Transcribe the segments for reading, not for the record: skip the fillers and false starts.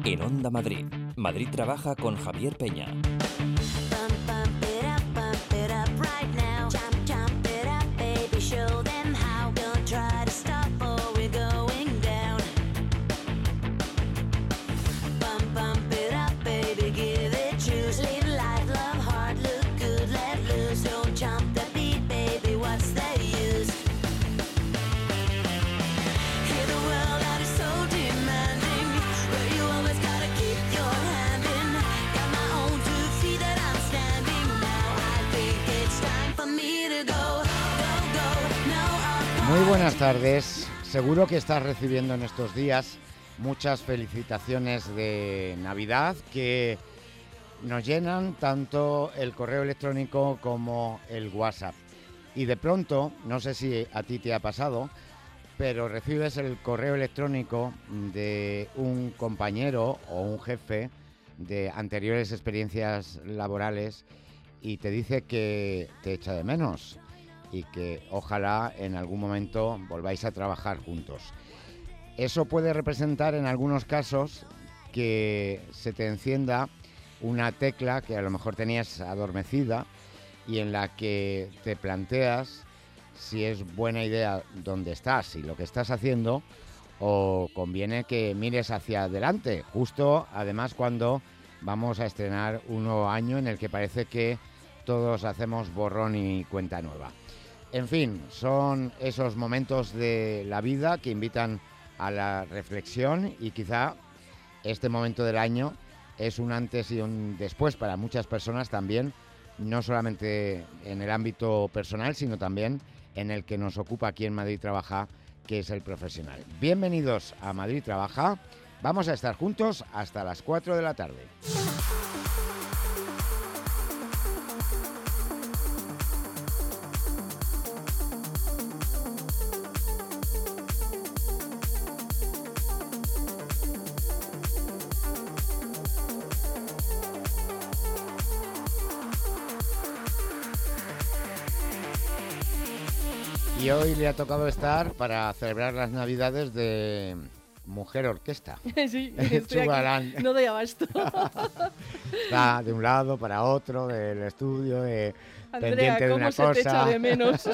En Onda Madrid, Madrid trabaja con Javier Peña. Muy buenas tardes. Seguro que estás recibiendo en estos días muchas felicitaciones de Navidad que nos llenan tanto el correo electrónico como el WhatsApp. Y de pronto, no sé si a ti te ha pasado, pero recibes el correo electrónico de un compañero o un jefe de anteriores experiencias laborales y te dice que te echa de menos y que ojalá en algún momento volváis a trabajar juntos. Eso puede representar en algunos casos que se te encienda una tecla que a lo mejor tenías adormecida y en la que te planteas si es buena idea dónde estás y lo que estás haciendo, o conviene que mires hacia adelante, justo además cuando vamos a estrenar un nuevo año en el que parece que todos hacemos borrón y cuenta nueva. En fin, son esos momentos de la vida que invitan a la reflexión y quizá este momento del año es un antes y un después para muchas personas también, no solamente en el ámbito personal, sino también en el que nos ocupa aquí en Madrid Trabaja, que es el profesional. Bienvenidos a Madrid Trabaja. Vamos a estar juntos hasta las 4 de la tarde. Y hoy le ha tocado estar para celebrar las Navidades de Mujer Orquesta. Sí, estoy aquí. No doy abasto. Está de un lado para otro del estudio, Andrea, pendiente de una cosa. ¿cómo se te echa de menos?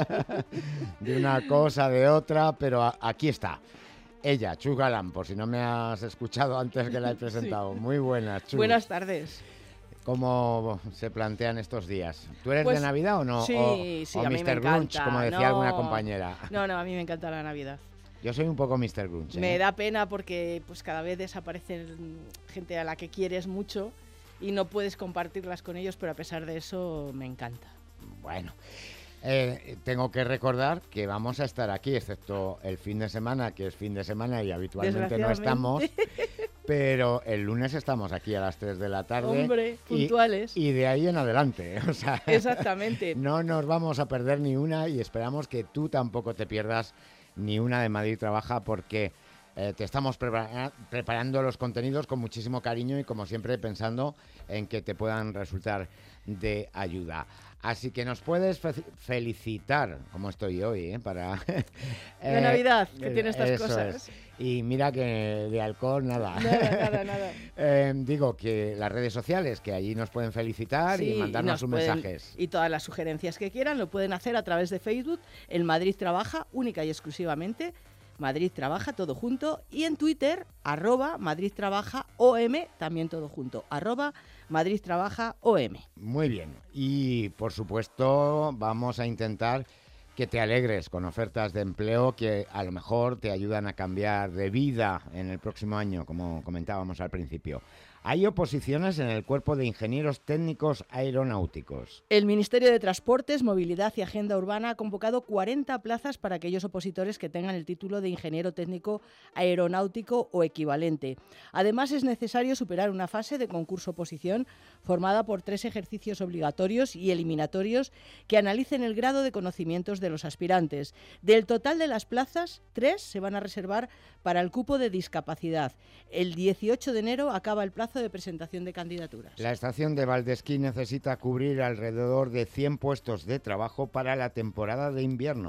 De una cosa, de otra, pero aquí está. Ella, Chu Galán, por si no me has escuchado antes que la he presentado. Sí. Muy buenas, Chu. Buenas tardes. ¿Cómo se plantean estos días? ¿Tú eres pues, de Navidad o no? Sí, o a mí me Mr. Grunge, encanta. como decía alguna compañera. No, a mí me encanta la Navidad. Yo soy un poco Mr. Grunge. Me da pena porque pues cada vez desaparece gente a la que quieres mucho y no puedes compartirlas con ellos, pero a pesar de eso me encanta. Bueno, tengo que recordar que vamos a estar aquí, excepto el fin de semana, que es fin de semana y habitualmente no estamos. Pero el lunes estamos aquí a las 3 de la tarde. Hombre, puntuales. Y de ahí en adelante. O sea, exactamente. No nos vamos a perder ni una y esperamos que tú tampoco te pierdas ni una de Madrid Trabaja porque te estamos preparando los contenidos con muchísimo cariño y como siempre pensando en que te puedan resultar de ayuda. Así que nos puedes felicitar, como estoy hoy, para... la Navidad, que tiene estas cosas. Es. Y mira que de alcohol nada. Nada. Digo que las redes sociales, que allí nos pueden felicitar y mandarnos sus mensajes. Y todas las sugerencias que quieran lo pueden hacer a través de Facebook, el Madrid Trabaja, única y exclusivamente, Madrid Trabaja, todo junto, y en Twitter, @Madrid Trabaja OM, también todo junto, @Madrid Trabaja OM. Muy bien, y por supuesto vamos a intentar que te alegres con ofertas de empleo que a lo mejor te ayudan a cambiar de vida en el próximo año, como comentábamos al principio. Hay oposiciones en el Cuerpo de Ingenieros Técnicos Aeronáuticos. El Ministerio de Transportes, Movilidad y Agenda Urbana ha convocado 40 plazas para aquellos opositores que tengan el título de Ingeniero Técnico Aeronáutico o equivalente. Además, es necesario superar una fase de concurso-oposición formada por 3 ejercicios obligatorios y eliminatorios que analicen el grado de conocimientos de los aspirantes. Del total de las plazas, 3 se van a reservar para el cupo de discapacidad. El 18 de enero acaba el plazo de presentación de candidaturas. La estación de Valdesquí necesita cubrir alrededor de 100 puestos de trabajo para la temporada de invierno.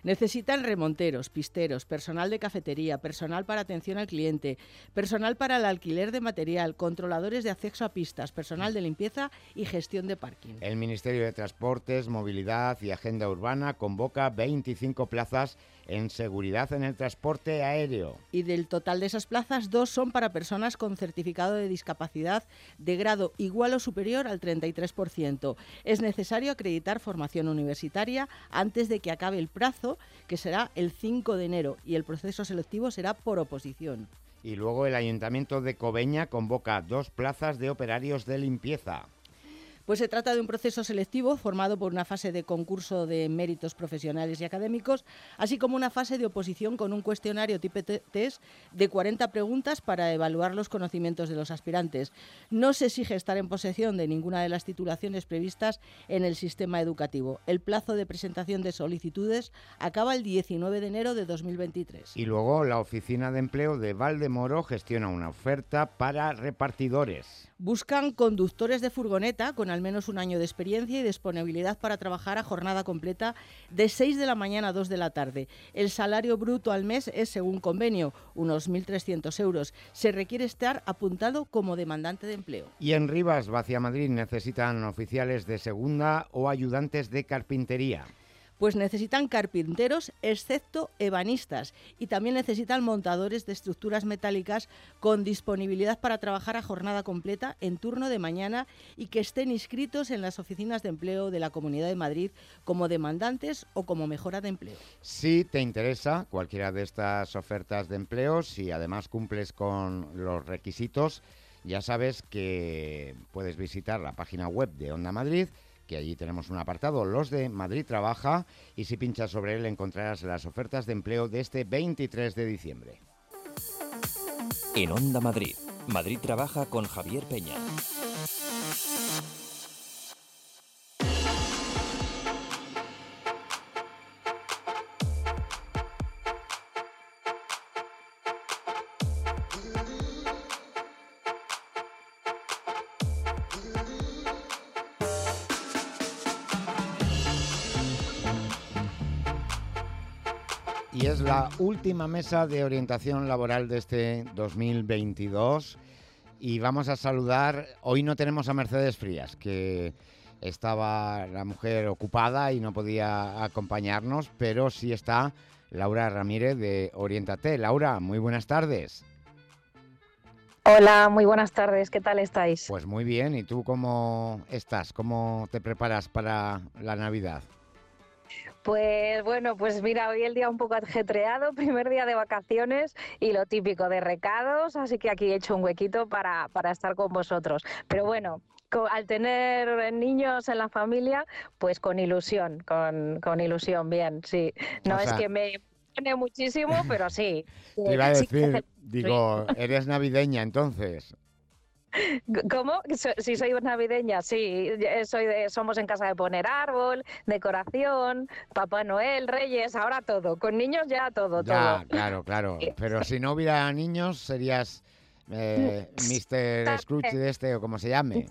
Necesitan remonteros, pisteros, personal de cafetería, personal para atención al cliente, personal para el alquiler de material, controladores de acceso a pistas, personal de limpieza y gestión de parking. El Ministerio de Transportes, Movilidad y Agenda Urbana convoca 25 plazas en seguridad en el transporte aéreo. Y del total de esas plazas, 2 son para personas con certificado de discapacidad de grado igual o superior al 33%. Es necesario acreditar formación universitaria antes de que acabe el plazo, que será el 5 de enero, y el proceso selectivo será por oposición. Y luego el Ayuntamiento de Cobeña convoca 2 plazas de operarios de limpieza. Pues se trata de un proceso selectivo formado por una fase de concurso de méritos profesionales y académicos, así como una fase de oposición con un cuestionario tipo test de 40 preguntas para evaluar los conocimientos de los aspirantes. No se exige estar en posesión de ninguna de las titulaciones previstas en el sistema educativo. El plazo de presentación de solicitudes acaba el 19 de enero de 2023. Y luego la Oficina de Empleo de Valdemoro gestiona una oferta para repartidores. Buscan conductores de furgoneta con al menos un año de experiencia y disponibilidad para trabajar a jornada completa de 6 de la mañana a 2 de la tarde. El salario bruto al mes es, según convenio, unos 1.300 euros. Se requiere estar apuntado como demandante de empleo. Y en Rivas, Vaciamadrid, necesitan oficiales de segunda o ayudantes de carpintería. Pues necesitan carpinteros, excepto ebanistas, y también necesitan montadores de estructuras metálicas con disponibilidad para trabajar a jornada completa en turno de mañana y que estén inscritos en las oficinas de empleo de la Comunidad de Madrid como demandantes o como mejora de empleo. Si te interesa cualquiera de estas ofertas de empleo, si además cumples con los requisitos, ya sabes que puedes visitar la página web de Onda Madrid, que allí tenemos un apartado, Los de Madrid Trabaja, y si pinchas sobre él encontrarás las ofertas de empleo de este 23 de diciembre. En Onda Madrid, Madrid Trabaja con Javier Peña. Y es la última mesa de orientación laboral de este 2022 y vamos a saludar, hoy no tenemos a Mercedes Frías, que estaba la mujer ocupada y no podía acompañarnos, pero sí está Laura Ramírez de Oriéntate. Laura, muy buenas tardes. Hola, muy buenas tardes, ¿qué tal estáis? Pues muy bien, ¿y tú cómo estás? ¿Cómo te preparas para la Navidad? Pues bueno, pues mira, hoy el día un poco ajetreado, primer día de vacaciones y lo típico de recados, así que aquí he hecho un huequito para estar con vosotros. Pero bueno, al tener niños en la familia, pues con ilusión, con ilusión, bien, sí. No, o sea, es que me pone muchísimo, pero sí. Te iba a decir, digo, ¿eres navideña entonces? ¿Cómo? Si soy navideña, sí, somos en casa de poner árbol, decoración, Papá Noel, Reyes, ahora todo, con niños ya todo. Ya, claro, pero si no hubiera niños serías Mr. Scrooge de este o como se llame.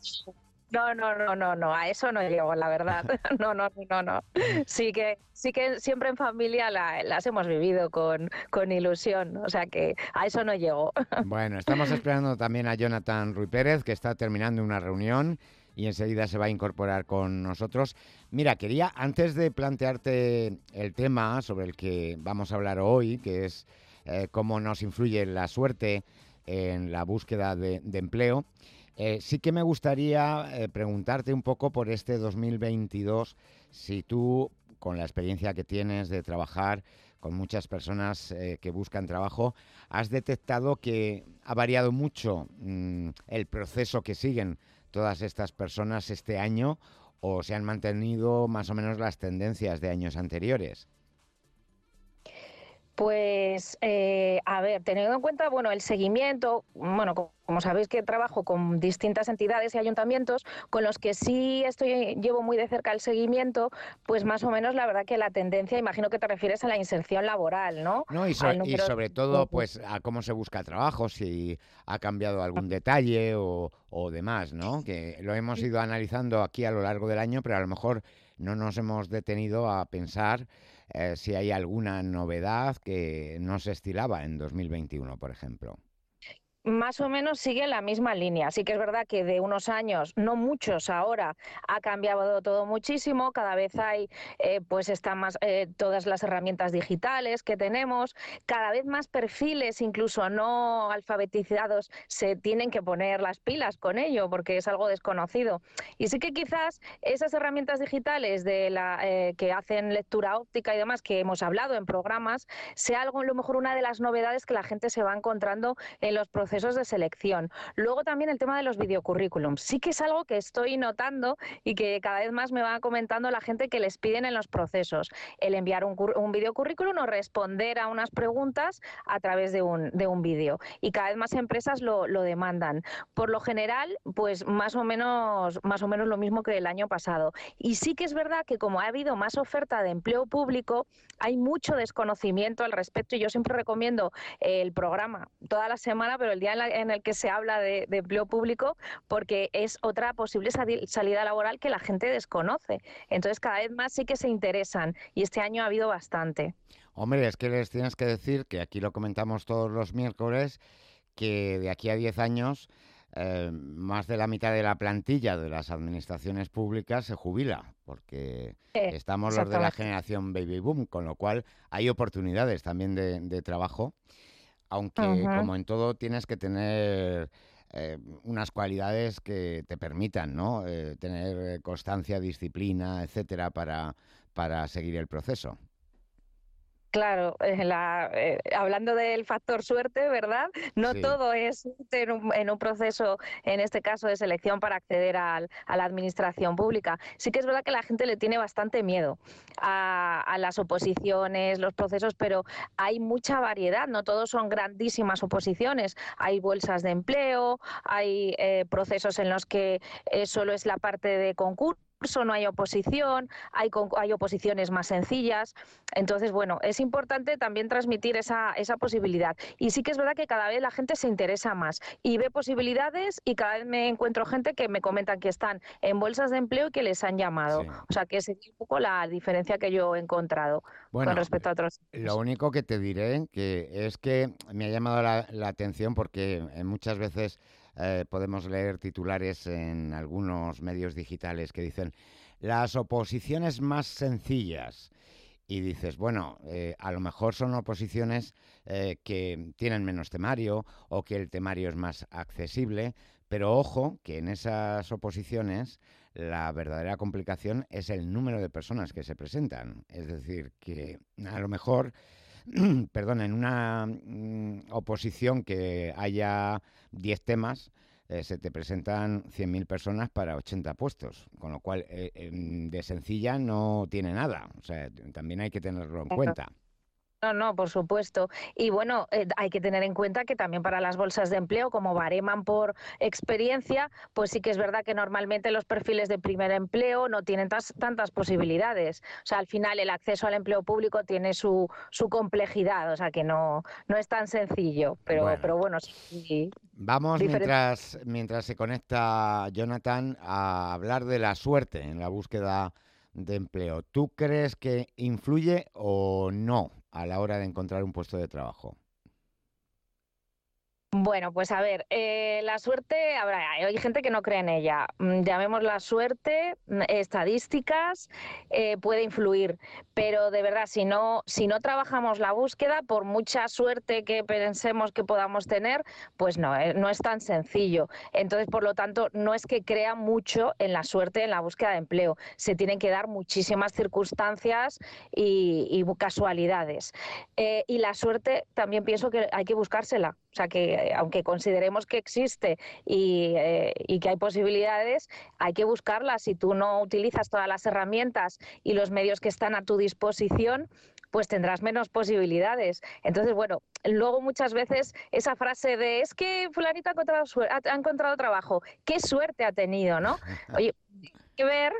No, a eso no llego, la verdad. No. Sí que siempre en familia las hemos vivido con ilusión, o sea que a eso no llego. Bueno, estamos esperando también a Jonathan Ruy Pérez, que está terminando una reunión y enseguida se va a incorporar con nosotros. Mira, quería, antes de plantearte el tema sobre el que vamos a hablar hoy, que es cómo nos influye la suerte en la búsqueda de empleo, sí que me gustaría preguntarte un poco por este 2022, si tú, con la experiencia que tienes de trabajar con muchas personas que buscan trabajo, has detectado que ha variado mucho el proceso que siguen todas estas personas este año o se han mantenido más o menos las tendencias de años anteriores. Pues, a ver, teniendo en cuenta, bueno, el seguimiento, bueno, como sabéis que trabajo con distintas entidades y ayuntamientos, con los que sí llevo muy de cerca el seguimiento, pues más o menos la verdad que la tendencia, imagino que te refieres a la inserción laboral, ¿no? No, y sobre todo, pues, a cómo se busca trabajo, si ha cambiado algún detalle o demás, ¿no? Que lo hemos ido analizando aquí a lo largo del año, pero a lo mejor no nos hemos detenido a pensar si hay alguna novedad que no se estilaba en 2021, por ejemplo. Más o menos sigue la misma línea. Sí que es verdad que de unos años, no muchos ahora, ha cambiado todo muchísimo. Cada vez hay, pues están más todas las herramientas digitales que tenemos. Cada vez más perfiles, incluso no alfabetizados, se tienen que poner las pilas con ello porque es algo desconocido. Y sí que quizás esas herramientas digitales que hacen lectura óptica y demás que hemos hablado en programas, sea algo, a lo mejor una de las novedades que la gente se va encontrando en los procesos de selección. Luego también el tema de los videocurrículums. Sí que es algo que estoy notando y que cada vez más me va comentando la gente que les piden en los procesos. El enviar un videocurrículum o responder a unas preguntas a través de un vídeo. Y cada vez más empresas lo demandan. Por lo general, pues más o menos lo mismo que el año pasado. Y sí que es verdad que como ha habido más oferta de empleo público, hay mucho desconocimiento al respecto y yo siempre recomiendo el programa toda la semana, pero el día en el que se habla de empleo público, porque es otra posible salida laboral que la gente desconoce. Entonces cada vez más sí que se interesan y este año ha habido bastante. Hombre, es que les tienes que decir, que aquí lo comentamos todos los miércoles, que de aquí a 10 años más de la mitad de la plantilla de las administraciones públicas se jubila, porque estamos los de la generación baby boom, con lo cual hay oportunidades también de trabajo, aunque como en todo tienes que tener unas cualidades que te permitan, ¿no? Tener constancia, disciplina, etcétera, para seguir el proceso. Claro, hablando del factor suerte, ¿verdad? No Sí. todo es suerte en un proceso, en este caso de selección para acceder a la administración pública. Sí que es verdad que la gente le tiene bastante miedo a las oposiciones, los procesos, pero hay mucha variedad, no todos son grandísimas oposiciones. Hay bolsas de empleo, hay procesos en los que solo es la parte de concurso, no hay oposición, hay oposiciones más sencillas. Entonces, bueno, es importante también transmitir esa posibilidad. Y sí que es verdad que cada vez la gente se interesa más y ve posibilidades y cada vez me encuentro gente que me comentan que están en bolsas de empleo y que les han llamado. Sí. O sea, que es un poco la diferencia que yo he encontrado con respecto a otros. Lo único que te diré es que me ha llamado la atención porque muchas veces podemos leer titulares en algunos medios digitales que dicen las oposiciones más sencillas. Y dices, bueno, a lo mejor son oposiciones que tienen menos temario o que el temario es más accesible, pero ojo que en esas oposiciones la verdadera complicación es el número de personas que se presentan. Es decir, que a lo mejor, perdón, en una oposición que haya 10 temas, se te presentan 100.000 personas para 80 puestos, con lo cual de sencilla no tiene nada. O sea, también hay que tenerlo en cuenta. No, por supuesto. Y bueno, hay que tener en cuenta que también para las bolsas de empleo, como bareman por experiencia, pues sí que es verdad que normalmente los perfiles de primer empleo no tienen tantas posibilidades. O sea, al final el acceso al empleo público tiene su complejidad, o sea que no es tan sencillo, pero bueno, sí. Vamos, mientras se conecta Jonathan, a hablar de la suerte en la búsqueda de empleo. ¿Tú crees que influye o no a la hora de encontrar un puesto de trabajo? Bueno, pues a ver, la suerte, hay gente que no cree en ella. Llamémosla suerte, estadísticas, puede influir, pero de verdad, si no trabajamos la búsqueda, por mucha suerte que pensemos que podamos tener, pues no es tan sencillo. Entonces, por lo tanto, no es que crea mucho en la suerte en la búsqueda de empleo. Se tienen que dar muchísimas circunstancias y casualidades. Y la suerte también pienso que hay que buscársela. O sea que aunque consideremos que existe y que hay posibilidades, hay que buscarlas. Si tú no utilizas todas las herramientas y los medios que están a tu disposición, pues tendrás menos posibilidades. Entonces, bueno, luego muchas veces esa frase de es que fulanita ha encontrado trabajo, qué suerte ha tenido, ¿no? Oye, hay que ver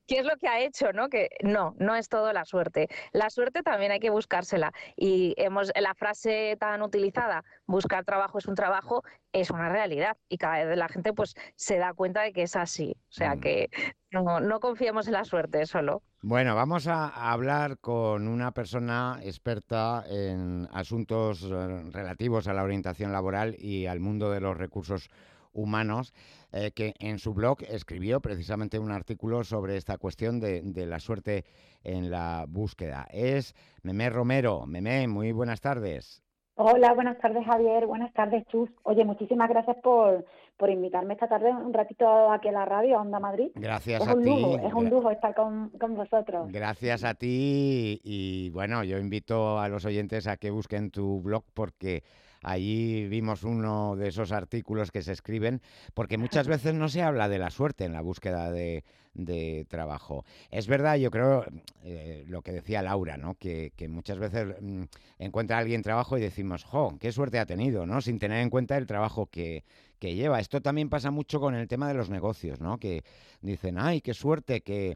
qué es lo que ha hecho, ¿no? Que no es todo la suerte. La suerte también hay que buscársela. Y la frase tan utilizada, buscar trabajo es un trabajo, es una realidad. Y cada vez la gente pues se da cuenta de que es así. O sea que no confiemos en la suerte solo. Bueno, vamos a hablar con una persona experta en asuntos relativos a la orientación laboral y al mundo de los recursos humanos, que en su blog escribió precisamente un artículo sobre esta cuestión de la suerte en la búsqueda. Es Memé Romero. Memé, muy buenas tardes. Hola, buenas tardes, Javier. Buenas tardes, Chus. Oye, muchísimas gracias por invitarme esta tarde un ratito aquí a la radio, a Onda Madrid. Gracias Es a un lujo, ti. es un lujo estar con vosotros. Gracias a ti y bueno, yo invito a los oyentes a que busquen tu blog porque allí vimos uno de esos artículos que se escriben, porque muchas veces no se habla de la suerte en la búsqueda de trabajo. Es verdad, yo creo, lo que decía Laura, ¿no? Que muchas veces encuentra alguien trabajo y decimos, ¡jo, qué suerte ha tenido!, ¿no? Sin tener en cuenta el trabajo que lleva. Esto también pasa mucho con el tema de los negocios, ¿no? Que dicen, ¡ay, qué suerte que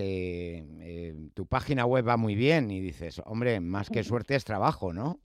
tu página web va muy bien! Y dices, hombre, más que suerte es trabajo, ¿no?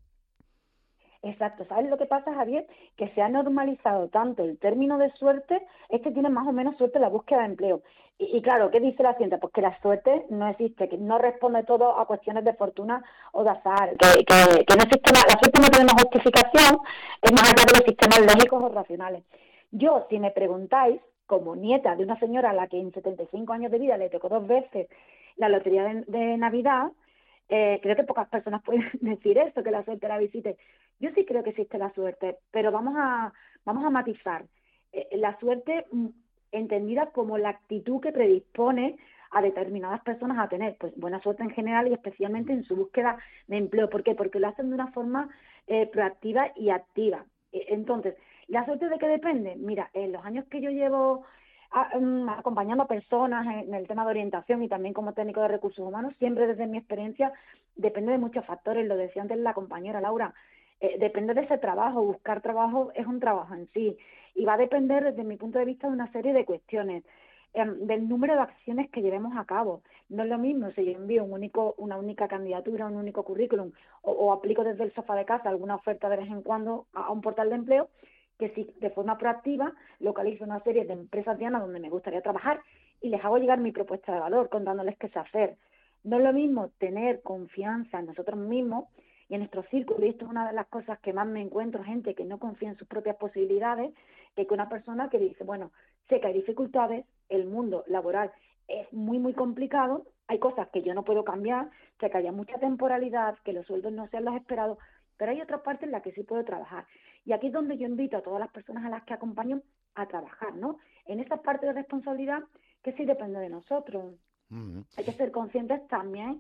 Exacto. ¿Sabes lo que pasa, Javier? Que se ha normalizado tanto el término de suerte, es que tiene más o menos suerte en la búsqueda de empleo. Y claro, ¿qué dice la ciencia? Pues que la suerte no existe, que no responde todo a cuestiones de fortuna o de azar, que no existe la suerte no tiene una justificación, es más allá de los sistemas lógicos o racionales. Yo, si me preguntáis, como nieta de una señora a la que en 75 años de vida le tocó 2 veces la lotería de Navidad, creo que pocas personas pueden decir esto, que la suerte la visite. Yo sí creo que existe la suerte, pero vamos a matizar. La suerte entendida como la actitud que predispone a determinadas personas a tener pues buena suerte en general y especialmente en su búsqueda de empleo. ¿Por qué? Porque lo hacen de una forma proactiva y activa. Entonces, ¿la suerte de qué depende? Mira, en los años que yo llevo acompañando a personas en el tema de orientación y también como técnico de recursos humanos, siempre desde mi experiencia depende de muchos factores, lo decía antes la compañera Laura, depende de ese trabajo, buscar trabajo es un trabajo en sí y va a depender desde mi punto de vista de una serie de cuestiones, del número de acciones que llevemos a cabo. No es lo mismo si yo envío una única candidatura, un único currículum o aplico desde el sofá de casa alguna oferta de vez en cuando a un portal de empleo, que si de forma proactiva localizo una serie de empresas dianas donde me gustaría trabajar y les hago llegar mi propuesta de valor contándoles qué sé hacer. No es lo mismo tener confianza en nosotros mismos y en nuestro círculo, y esto es una de las cosas que más me encuentro, gente que no confía en sus propias posibilidades, que una persona que dice, bueno, sé que hay dificultades, el mundo laboral es muy, muy complicado, hay cosas que yo no puedo cambiar, sé que haya mucha temporalidad, que los sueldos no sean los esperados, pero hay otra parte en la que sí puedo trabajar. Y aquí es donde yo invito a todas las personas a las que acompaño a trabajar, ¿no? En esa parte de responsabilidad que sí depende de nosotros. Hay que ser conscientes también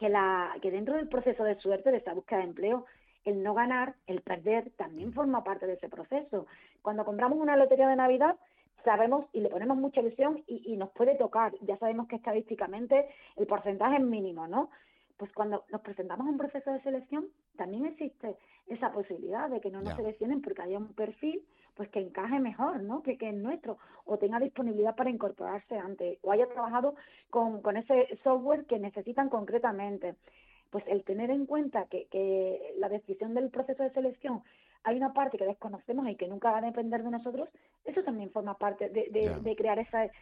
que dentro del proceso de suerte, de esta búsqueda de empleo, el no ganar, el perder, también forma parte de ese proceso. Cuando compramos una lotería de Navidad, sabemos y le ponemos mucha ilusión y nos puede tocar. Ya sabemos que estadísticamente el porcentaje es mínimo, ¿no? Pues cuando nos presentamos a un proceso de selección, también existe esa posibilidad de que no nos seleccionen porque haya un perfil pues que encaje mejor, ¿no? Que es nuestro, o tenga disponibilidad para incorporarse antes, o haya trabajado con ese software que necesitan concretamente. Pues el tener en cuenta que la decisión del proceso de selección hay una parte que desconocemos y que nunca va a depender de nosotros, eso también forma parte de crear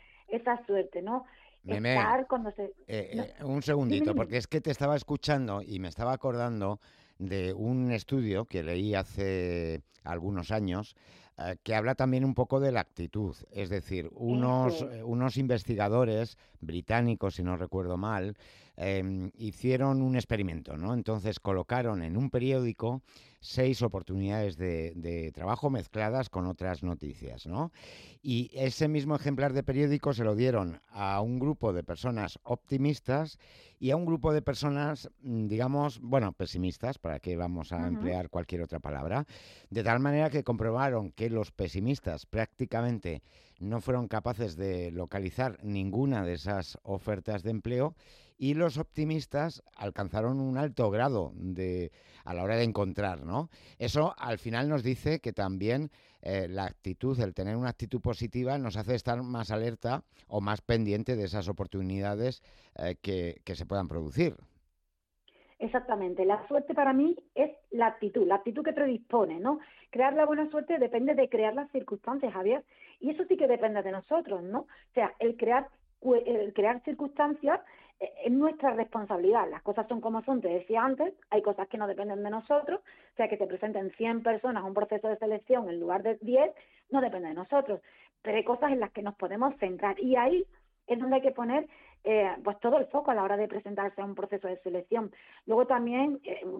esa suerte, ¿no? Memé, Estar cuando se... un segundito, Dime. porque es que te estaba escuchando y me estaba acordando de un estudio que leí hace algunos años que habla también un poco de la actitud. Es decir, unos investigadores británicos, si no recuerdo mal, hicieron un experimento, ¿no? Entonces colocaron en un periódico 6 oportunidades de trabajo mezcladas con otras noticias, ¿no? Y ese mismo ejemplar de periódico se lo dieron a un grupo de personas optimistas y a un grupo de personas, digamos, bueno, pesimistas, para que vamos a emplear cualquier otra palabra, de tal manera que comprobaron que que los pesimistas prácticamente no fueron capaces de localizar ninguna de esas ofertas de empleo y los optimistas alcanzaron un alto grado a la hora de encontrar, ¿no? Eso al final nos dice que también la actitud, el tener una actitud positiva nos hace estar más alerta o más pendiente de esas oportunidades que se puedan producir. Exactamente. La suerte para mí es la actitud que predispone, ¿no? Crear la buena suerte depende de crear las circunstancias, Javier, y eso sí que depende de nosotros, ¿no? O sea, el crear circunstancias es nuestra responsabilidad. Las cosas son como son, te decía antes, hay cosas que no dependen de nosotros, o sea, que te presenten 100 personas a un proceso de selección en lugar de 10, no depende de nosotros, pero hay cosas en las que nos podemos centrar, y ahí es donde hay que poner pues todo el foco a la hora de presentarse a un proceso de selección. Luego también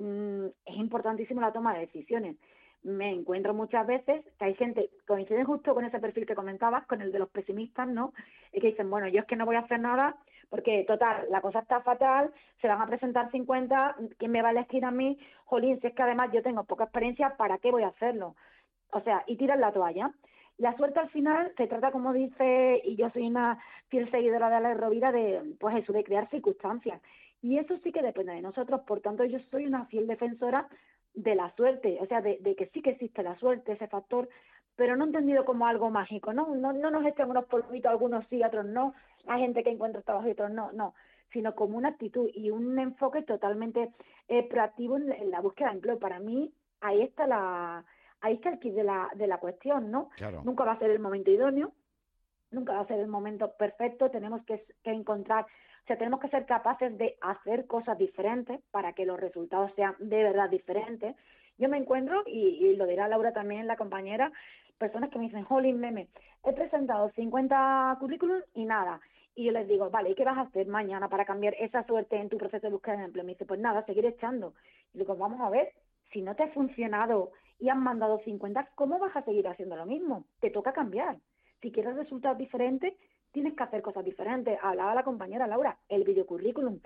es importantísimo la toma de decisiones. Me encuentro muchas veces que hay gente, coinciden justo con ese perfil que comentabas, con el de los pesimistas, ¿no? Y que dicen, bueno, yo es que no voy a hacer nada porque, total, la cosa está fatal, se van a presentar 50, ¿quién me va a elegir a mí? Jolín, si es que además yo tengo poca experiencia, ¿para qué voy a hacerlo? O sea, y tiran la toalla. La suerte al final se trata, como dice, y yo soy una fiel seguidora de Alex Rovira, pues eso, de crear circunstancias. Y eso sí que depende de nosotros, por tanto yo soy una fiel defensora de la suerte, o sea, de que sí que existe la suerte, ese factor, pero no entendido como algo mágico, ¿no? No nos echan unos polvitos, algunos sí, otros no, hay gente que encuentra trabajo y otros no, sino como una actitud y un enfoque totalmente proactivo en la búsqueda de empleo. Para mí, ahí está el kit de la cuestión, ¿no? Claro. Nunca va a ser el momento idóneo, nunca va a ser el momento perfecto, tenemos que encontrar, o sea, tenemos que ser capaces de hacer cosas diferentes para que los resultados sean de verdad diferentes. Yo me encuentro, y lo dirá Laura también, la compañera, personas que me dicen, jolín, meme, he presentado 50 currículums y nada. Y yo les digo, vale, ¿y qué vas a hacer mañana para cambiar esa suerte en tu proceso de búsqueda de empleo? Me dice, pues nada, seguir echando. Y digo, vamos a ver, si no te ha funcionado y han mandado 50, ¿cómo vas a seguir haciendo lo mismo? Te toca cambiar. Si quieres resultados diferentes, tienes que hacer cosas diferentes. Hablaba la compañera Laura, el videocurrículum,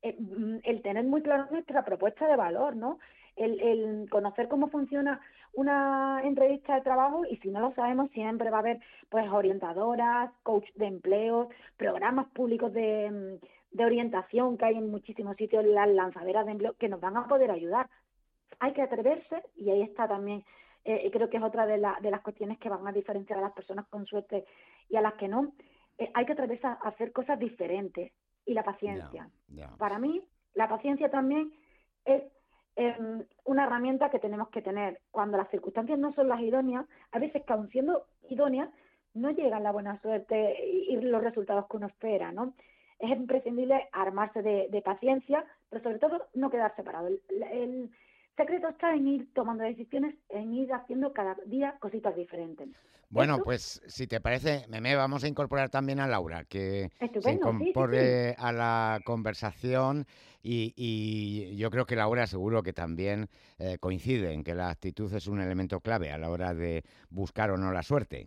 el tener muy claro nuestra propuesta de valor, ¿no? El conocer cómo funciona una entrevista de trabajo, y si no lo sabemos siempre va a haber pues orientadoras, coach de empleo, programas públicos de orientación que hay en muchísimos sitios, las lanzaderas de empleo que nos van a poder ayudar. Hay que atreverse, y ahí está también, creo que es otra de las cuestiones que van a diferenciar a las personas con suerte y a las que no. Hay que atreverse a hacer cosas diferentes, y la paciencia. Para mí, la paciencia también es una herramienta que tenemos que tener. Cuando las circunstancias no son las idóneas, a veces que aun siendo idóneas, no llegan la buena suerte y los resultados que uno espera, ¿no? Es imprescindible armarse de paciencia, pero sobre todo no quedarse parado. El secreto está en ir tomando decisiones, en ir haciendo cada día cositas diferentes. Bueno, pues si te parece, Meme, vamos a incorporar también a Laura, que se sí. incorpore a la conversación, y yo creo que Laura seguro que también coincide en que la actitud es un elemento clave a la hora de buscar o no la suerte.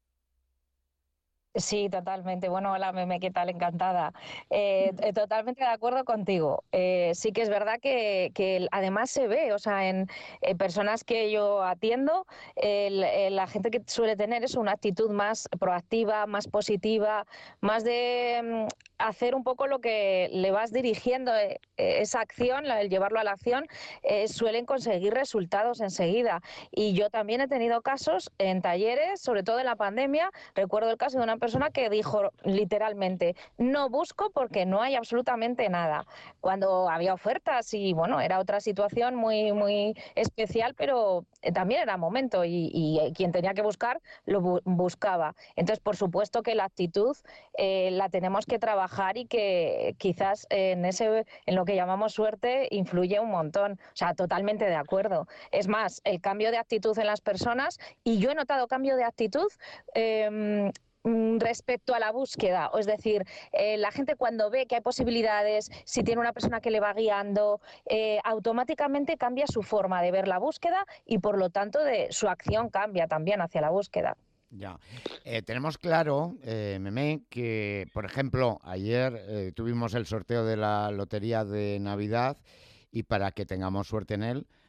Sí, totalmente. Bueno, hola, Meme, ¿qué tal? Encantada. Totalmente de acuerdo contigo. Sí que es verdad que además se ve, o sea, en personas que yo atiendo, la gente que suele tener es una actitud más proactiva, más positiva, más de hacer un poco lo que le vas dirigiendo, esa acción, el llevarlo a la acción, suelen conseguir resultados enseguida. Y yo también he tenido casos en talleres, sobre todo en la pandemia. Recuerdo el caso de una persona que dijo literalmente, no busco porque no hay absolutamente nada, cuando había ofertas, y bueno, era otra situación muy, muy especial, pero también era momento, y quien tenía que buscar lo buscaba. Entonces, por supuesto que la actitud la tenemos que trabajar, y que quizás en lo que llamamos suerte influye un montón. O sea, totalmente de acuerdo. Es más, el cambio de actitud en las personas, y yo he notado cambio de actitud respecto a la búsqueda, es decir, la gente cuando ve que hay posibilidades, si tiene una persona que le va guiando, automáticamente cambia su forma de ver la búsqueda, y por lo tanto su acción cambia también hacia la búsqueda. Ya. Tenemos claro, Meme, que, por ejemplo, ayer tuvimos el sorteo de la Lotería de Navidad, y para que tengamos suerte en él,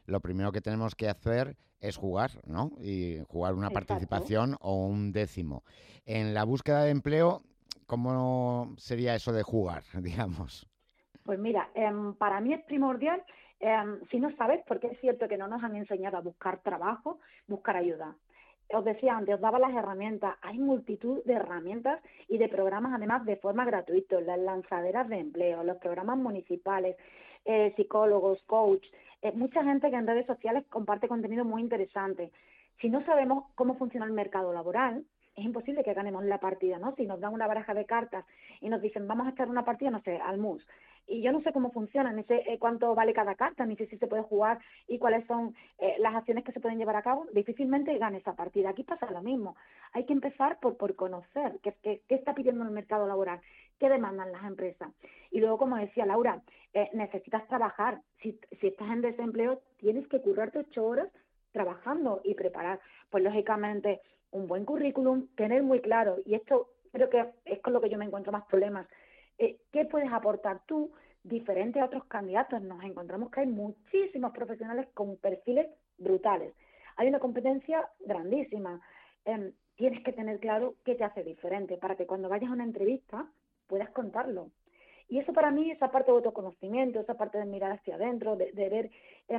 lo primero que tenemos que hacer es jugar, ¿no? Y jugar una Exacto. participación o un décimo. En la búsqueda de empleo, ¿cómo sería eso de jugar, digamos? Pues mira, para mí es primordial, si no sabes, porque es cierto que no nos han enseñado a buscar trabajo, buscar ayuda. Os decía antes, os daba las herramientas, hay multitud de herramientas y de programas además de forma gratuita, las lanzaderas de empleo, los programas municipales, psicólogos, coach, mucha gente que en redes sociales comparte contenido muy interesante. Si no sabemos cómo funciona el mercado laboral, es imposible que ganemos la partida, ¿no? Si nos dan una baraja de cartas y nos dicen, vamos a echar una partida, no sé, al MUS, y yo no sé cómo funciona, ni sé cuánto vale cada carta, ni sé si se puede jugar y cuáles son las acciones que se pueden llevar a cabo, difícilmente gane esa partida. Aquí pasa lo mismo. Hay que empezar por conocer qué está pidiendo el mercado laboral, qué demandan las empresas. Y luego, como decía Laura, necesitas trabajar. Si estás en desempleo, tienes que currarte 8 horas trabajando y preparar, pues lógicamente, un buen currículum, tener muy claro, y esto creo que es con lo que yo me encuentro más problemas, ¿qué puedes aportar tú diferente a otros candidatos? Nos encontramos que hay muchísimos profesionales con perfiles brutales. Hay una competencia grandísima. Tienes que tener claro qué te hace diferente para que cuando vayas a una entrevista puedas contarlo. Y eso para mí, esa parte de autoconocimiento, esa parte de mirar hacia adentro, de ver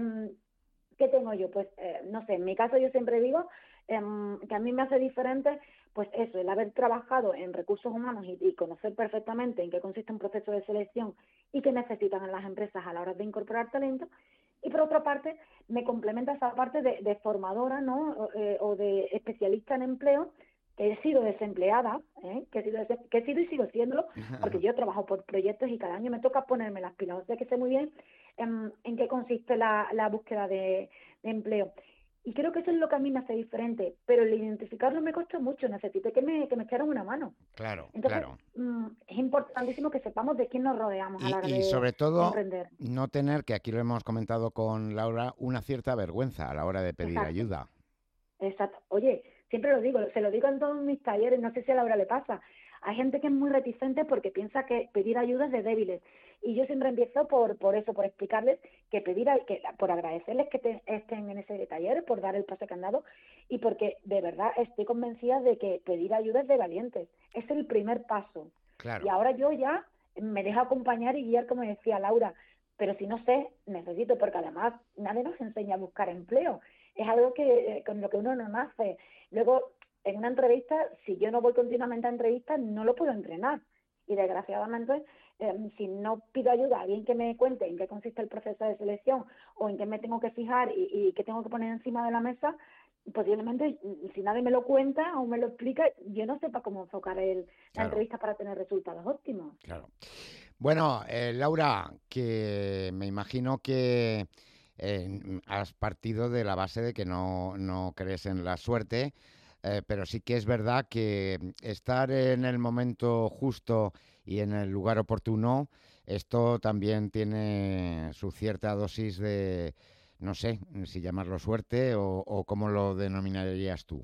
¿qué tengo yo? Pues no sé, en mi caso yo siempre digo que a mí me hace diferente pues eso, el haber trabajado en recursos humanos y conocer perfectamente en qué consiste un proceso de selección y qué necesitan en las empresas a la hora de incorporar talento. Y por otra parte, me complementa esa parte de formadora, ¿no? O de especialista en empleo, que he sido desempleada, que he sido y sigo siéndolo, porque yo trabajo por proyectos y cada año me toca ponerme las pilas. O sea que sé muy bien en qué consiste la búsqueda de empleo. Y creo que eso es lo que a mí me hace diferente, pero el identificarlo me costó mucho, necesité que me echaran una mano. Claro, Entonces, claro. es importantísimo que sepamos de quién nos rodeamos a la hora Y de sobre todo, emprender. no tener, que aquí lo hemos comentado con Laura, una cierta vergüenza a la hora de pedir Exacto. ayuda. Exacto. Oye, siempre lo digo, se lo digo en todos mis talleres, no sé si a Laura le pasa. Hay gente que es muy reticente porque piensa que pedir ayuda es de débiles. Y yo siempre empiezo por eso, por explicarles que por agradecerles que estén en ese taller, por dar el paso que han dado y porque de verdad estoy convencida de que pedir ayuda es de valientes. Es el primer paso. Claro. Y ahora yo ya me dejo acompañar y guiar, como decía Laura. Pero si no sé, necesito, porque además nadie nos enseña a buscar empleo. Es algo que con lo que uno no nace. Luego, en una entrevista, si yo no voy continuamente a entrevistas, no lo puedo entrenar. Y desgraciadamente, si no pido ayuda a alguien que me cuente en qué consiste el proceso de selección o en qué me tengo que fijar y qué tengo que poner encima de la mesa, posiblemente, si nadie me lo cuenta o me lo explica, yo no sepa cómo enfocar la entrevista para tener resultados óptimos. Claro. Bueno, Laura, que me imagino que has partido de la base de que no crees en la suerte, pero sí que es verdad que estar en el momento justo y en el lugar oportuno, esto también tiene su cierta dosis de, no sé, si llamarlo suerte o cómo lo denominarías tú.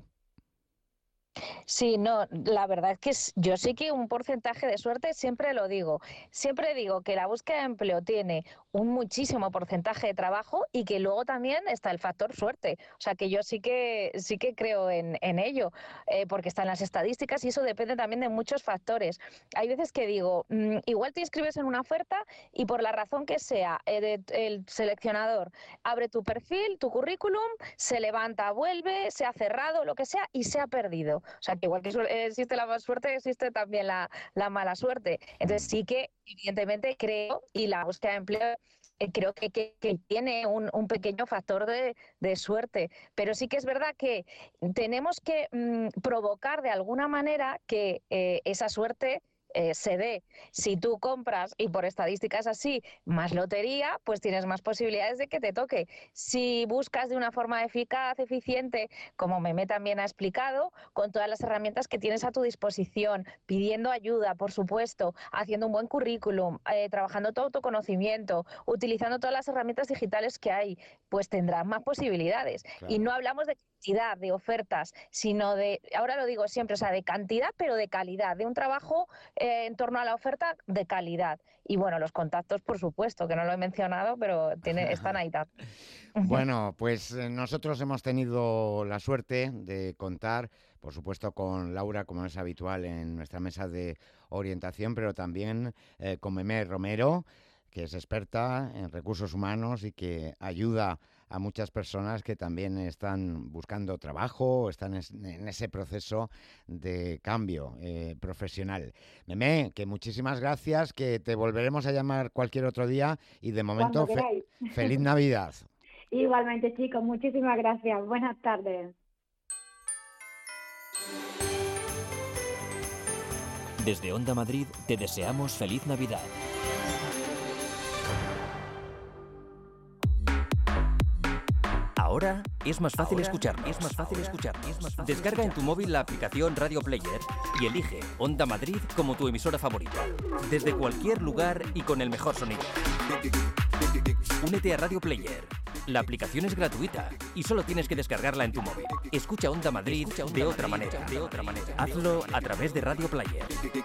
Sí, no, la verdad es que yo sí que un porcentaje de suerte siempre lo digo. Siempre digo que la búsqueda de empleo tiene un muchísimo porcentaje de trabajo y que luego también está el factor suerte. O sea que yo sí que creo en ello, porque están las estadísticas y eso depende también de muchos factores. Hay veces que digo, igual te inscribes en una oferta y por la razón que sea, el seleccionador abre tu perfil, tu currículum, se levanta, vuelve, se ha cerrado, lo que sea, y se ha perdido. O sea, que igual que existe la suerte, existe también la mala suerte. Entonces sí que, evidentemente, creo, y la búsqueda de empleo creo que tiene un pequeño factor de suerte. Pero sí que es verdad que tenemos que provocar de alguna manera que esa suerte se dé. Si tú compras, y por estadísticas así, más lotería, pues tienes más posibilidades de que te toque. Si buscas de una forma eficaz, eficiente, como Meme también ha explicado, con todas las herramientas que tienes a tu disposición, pidiendo ayuda, por supuesto, haciendo un buen currículum, trabajando tu autoconocimiento, utilizando todas las herramientas digitales que hay, pues tendrás más posibilidades. Claro. Y no hablamos de cantidad de ofertas, sino de, ahora lo digo siempre, o sea, de cantidad, pero de calidad, de un trabajo en torno a la oferta de calidad. Y bueno, los contactos, por supuesto, que no lo he mencionado, pero están ahí también. Bueno, pues nosotros hemos tenido la suerte de contar, por supuesto, con Laura, como es habitual en nuestra mesa de orientación, pero también con Memé Romero, que es experta en recursos humanos y que ayuda a muchas personas que también están buscando trabajo, están en ese proceso de cambio profesional. Memé, que muchísimas gracias, que te volveremos a llamar cualquier otro día y de momento feliz Navidad. Igualmente, chicos, muchísimas gracias. Buenas tardes. Desde Onda Madrid te deseamos feliz Navidad. Ahora es más fácil escucharnos. Descarga en tu móvil la aplicación Radio Player y elige Onda Madrid como tu emisora favorita. Desde cualquier lugar y con el mejor sonido. Únete a Radio Player. La aplicación es gratuita y solo tienes que descargarla en tu móvil. Escucha Onda Madrid de otra manera. Hazlo a través de Radio Player.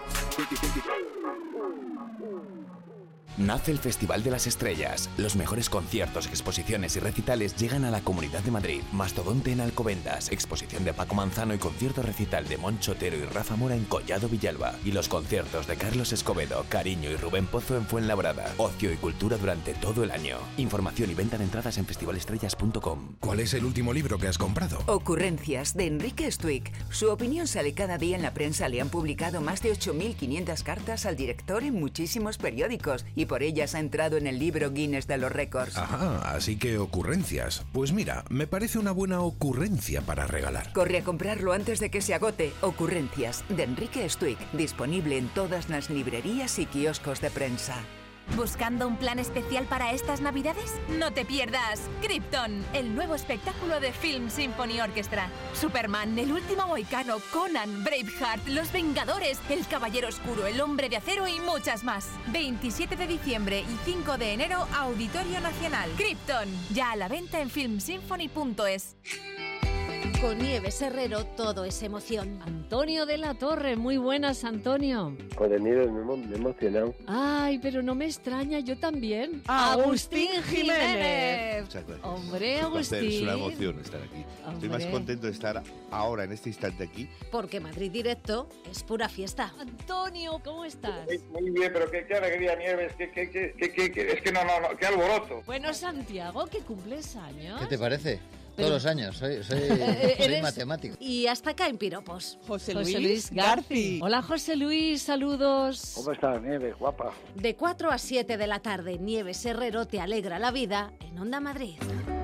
Nace el Festival de las Estrellas. Los mejores conciertos, exposiciones y recitales llegan a la Comunidad de Madrid. Mastodonte en Alcobendas, exposición de Paco Manzano y concierto recital de Moncho Otero y Rafa Mora en Collado Villalba. Y los conciertos de Carlos Escobedo, Cariño y Rubén Pozo en Fuenlabrada. Ocio y cultura durante todo el año. Información y venta de entradas en festivalestrellas.com. ¿Cuál es el último libro que has comprado? Ocurrencias, de Enrique Stuick. Su opinión sale cada día en la prensa. Le han publicado más de 8.500 cartas al director en muchísimos periódicos y por ellas ha entrado en el libro Guinness de los récords. Ajá, así que ocurrencias. Pues mira, me parece una buena ocurrencia para regalar. Corre a comprarlo antes de que se agote. Ocurrencias, de Enrique Stuick. Disponible en todas las librerías y kioscos de prensa. ¿Buscando un plan especial para estas Navidades? No te pierdas Krypton, el nuevo espectáculo de Film Symphony Orchestra. Superman, El último mohicano, Conan, Braveheart, Los Vengadores, El Caballero Oscuro, El Hombre de Acero y muchas más. 27 de diciembre y 5 de enero, Auditorio Nacional. Krypton, ya a la venta en filmsymphony.es. Con Nieves Herrero todo es emoción. Antonio de la Torre, muy buenas, Antonio. Con el Nieves me he emocionado. Ay, pero no me extraña, yo también. ¡Agustín Jiménez! Hombre, Agustín. Es una emoción estar aquí. Hombre. Estoy más contento de estar ahora, en este instante aquí. Porque Madrid Directo es pura fiesta. Antonio, ¿cómo estás? Muy bien, pero qué alegría, Nieves, es que no, qué alboroto. Bueno, Santiago, que cumples años. ¿Qué te parece? Todos los años, soy matemático. Y hasta acá en piropos. José Luis Garci. Hola, José Luis, saludos. ¿Cómo estás, Nieves, guapa? De 4 a 7 de la tarde, Nieves Herrero te alegra la vida en Onda Madrid.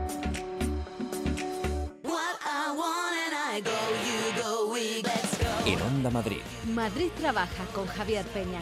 En Onda Madrid. Madrid trabaja con Javier Peña.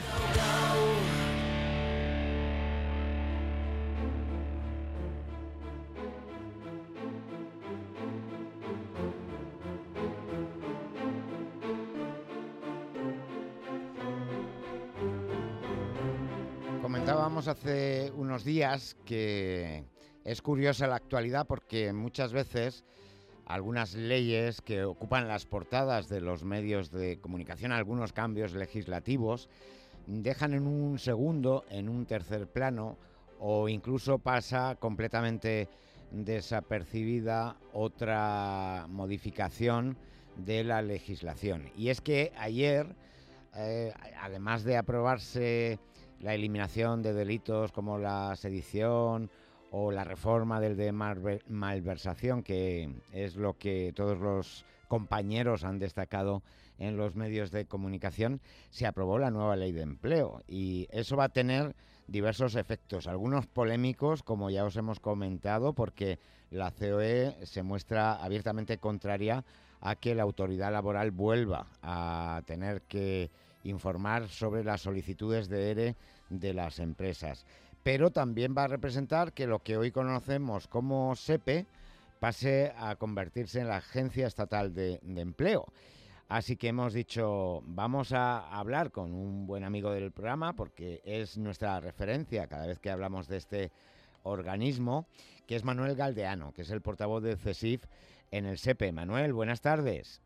Comentábamos hace unos días que es curiosa la actualidad porque muchas veces algunas leyes que ocupan las portadas de los medios de comunicación, algunos cambios legislativos, dejan en un segundo, en un tercer plano, o incluso pasa completamente desapercibida otra modificación de la legislación. Y es que ayer, además de aprobarse la eliminación de delitos como la sedición o la reforma del de malversación, que es lo que todos los compañeros han destacado en los medios de comunicación, se aprobó la nueva ley de empleo y eso va a tener diversos efectos, algunos polémicos, como ya os hemos comentado, porque la COE se muestra abiertamente contraria a que la autoridad laboral vuelva a tener que informar sobre las solicitudes de ERE de las empresas. Pero también va a representar que lo que hoy conocemos como SEPE pase a convertirse en la Agencia Estatal de Empleo. Así que hemos dicho, vamos a hablar con un buen amigo del programa, porque es nuestra referencia cada vez que hablamos de este organismo, que es Manuel Galdeano, que es el portavoz de CESIF en el SEPE. Manuel, buenas tardes.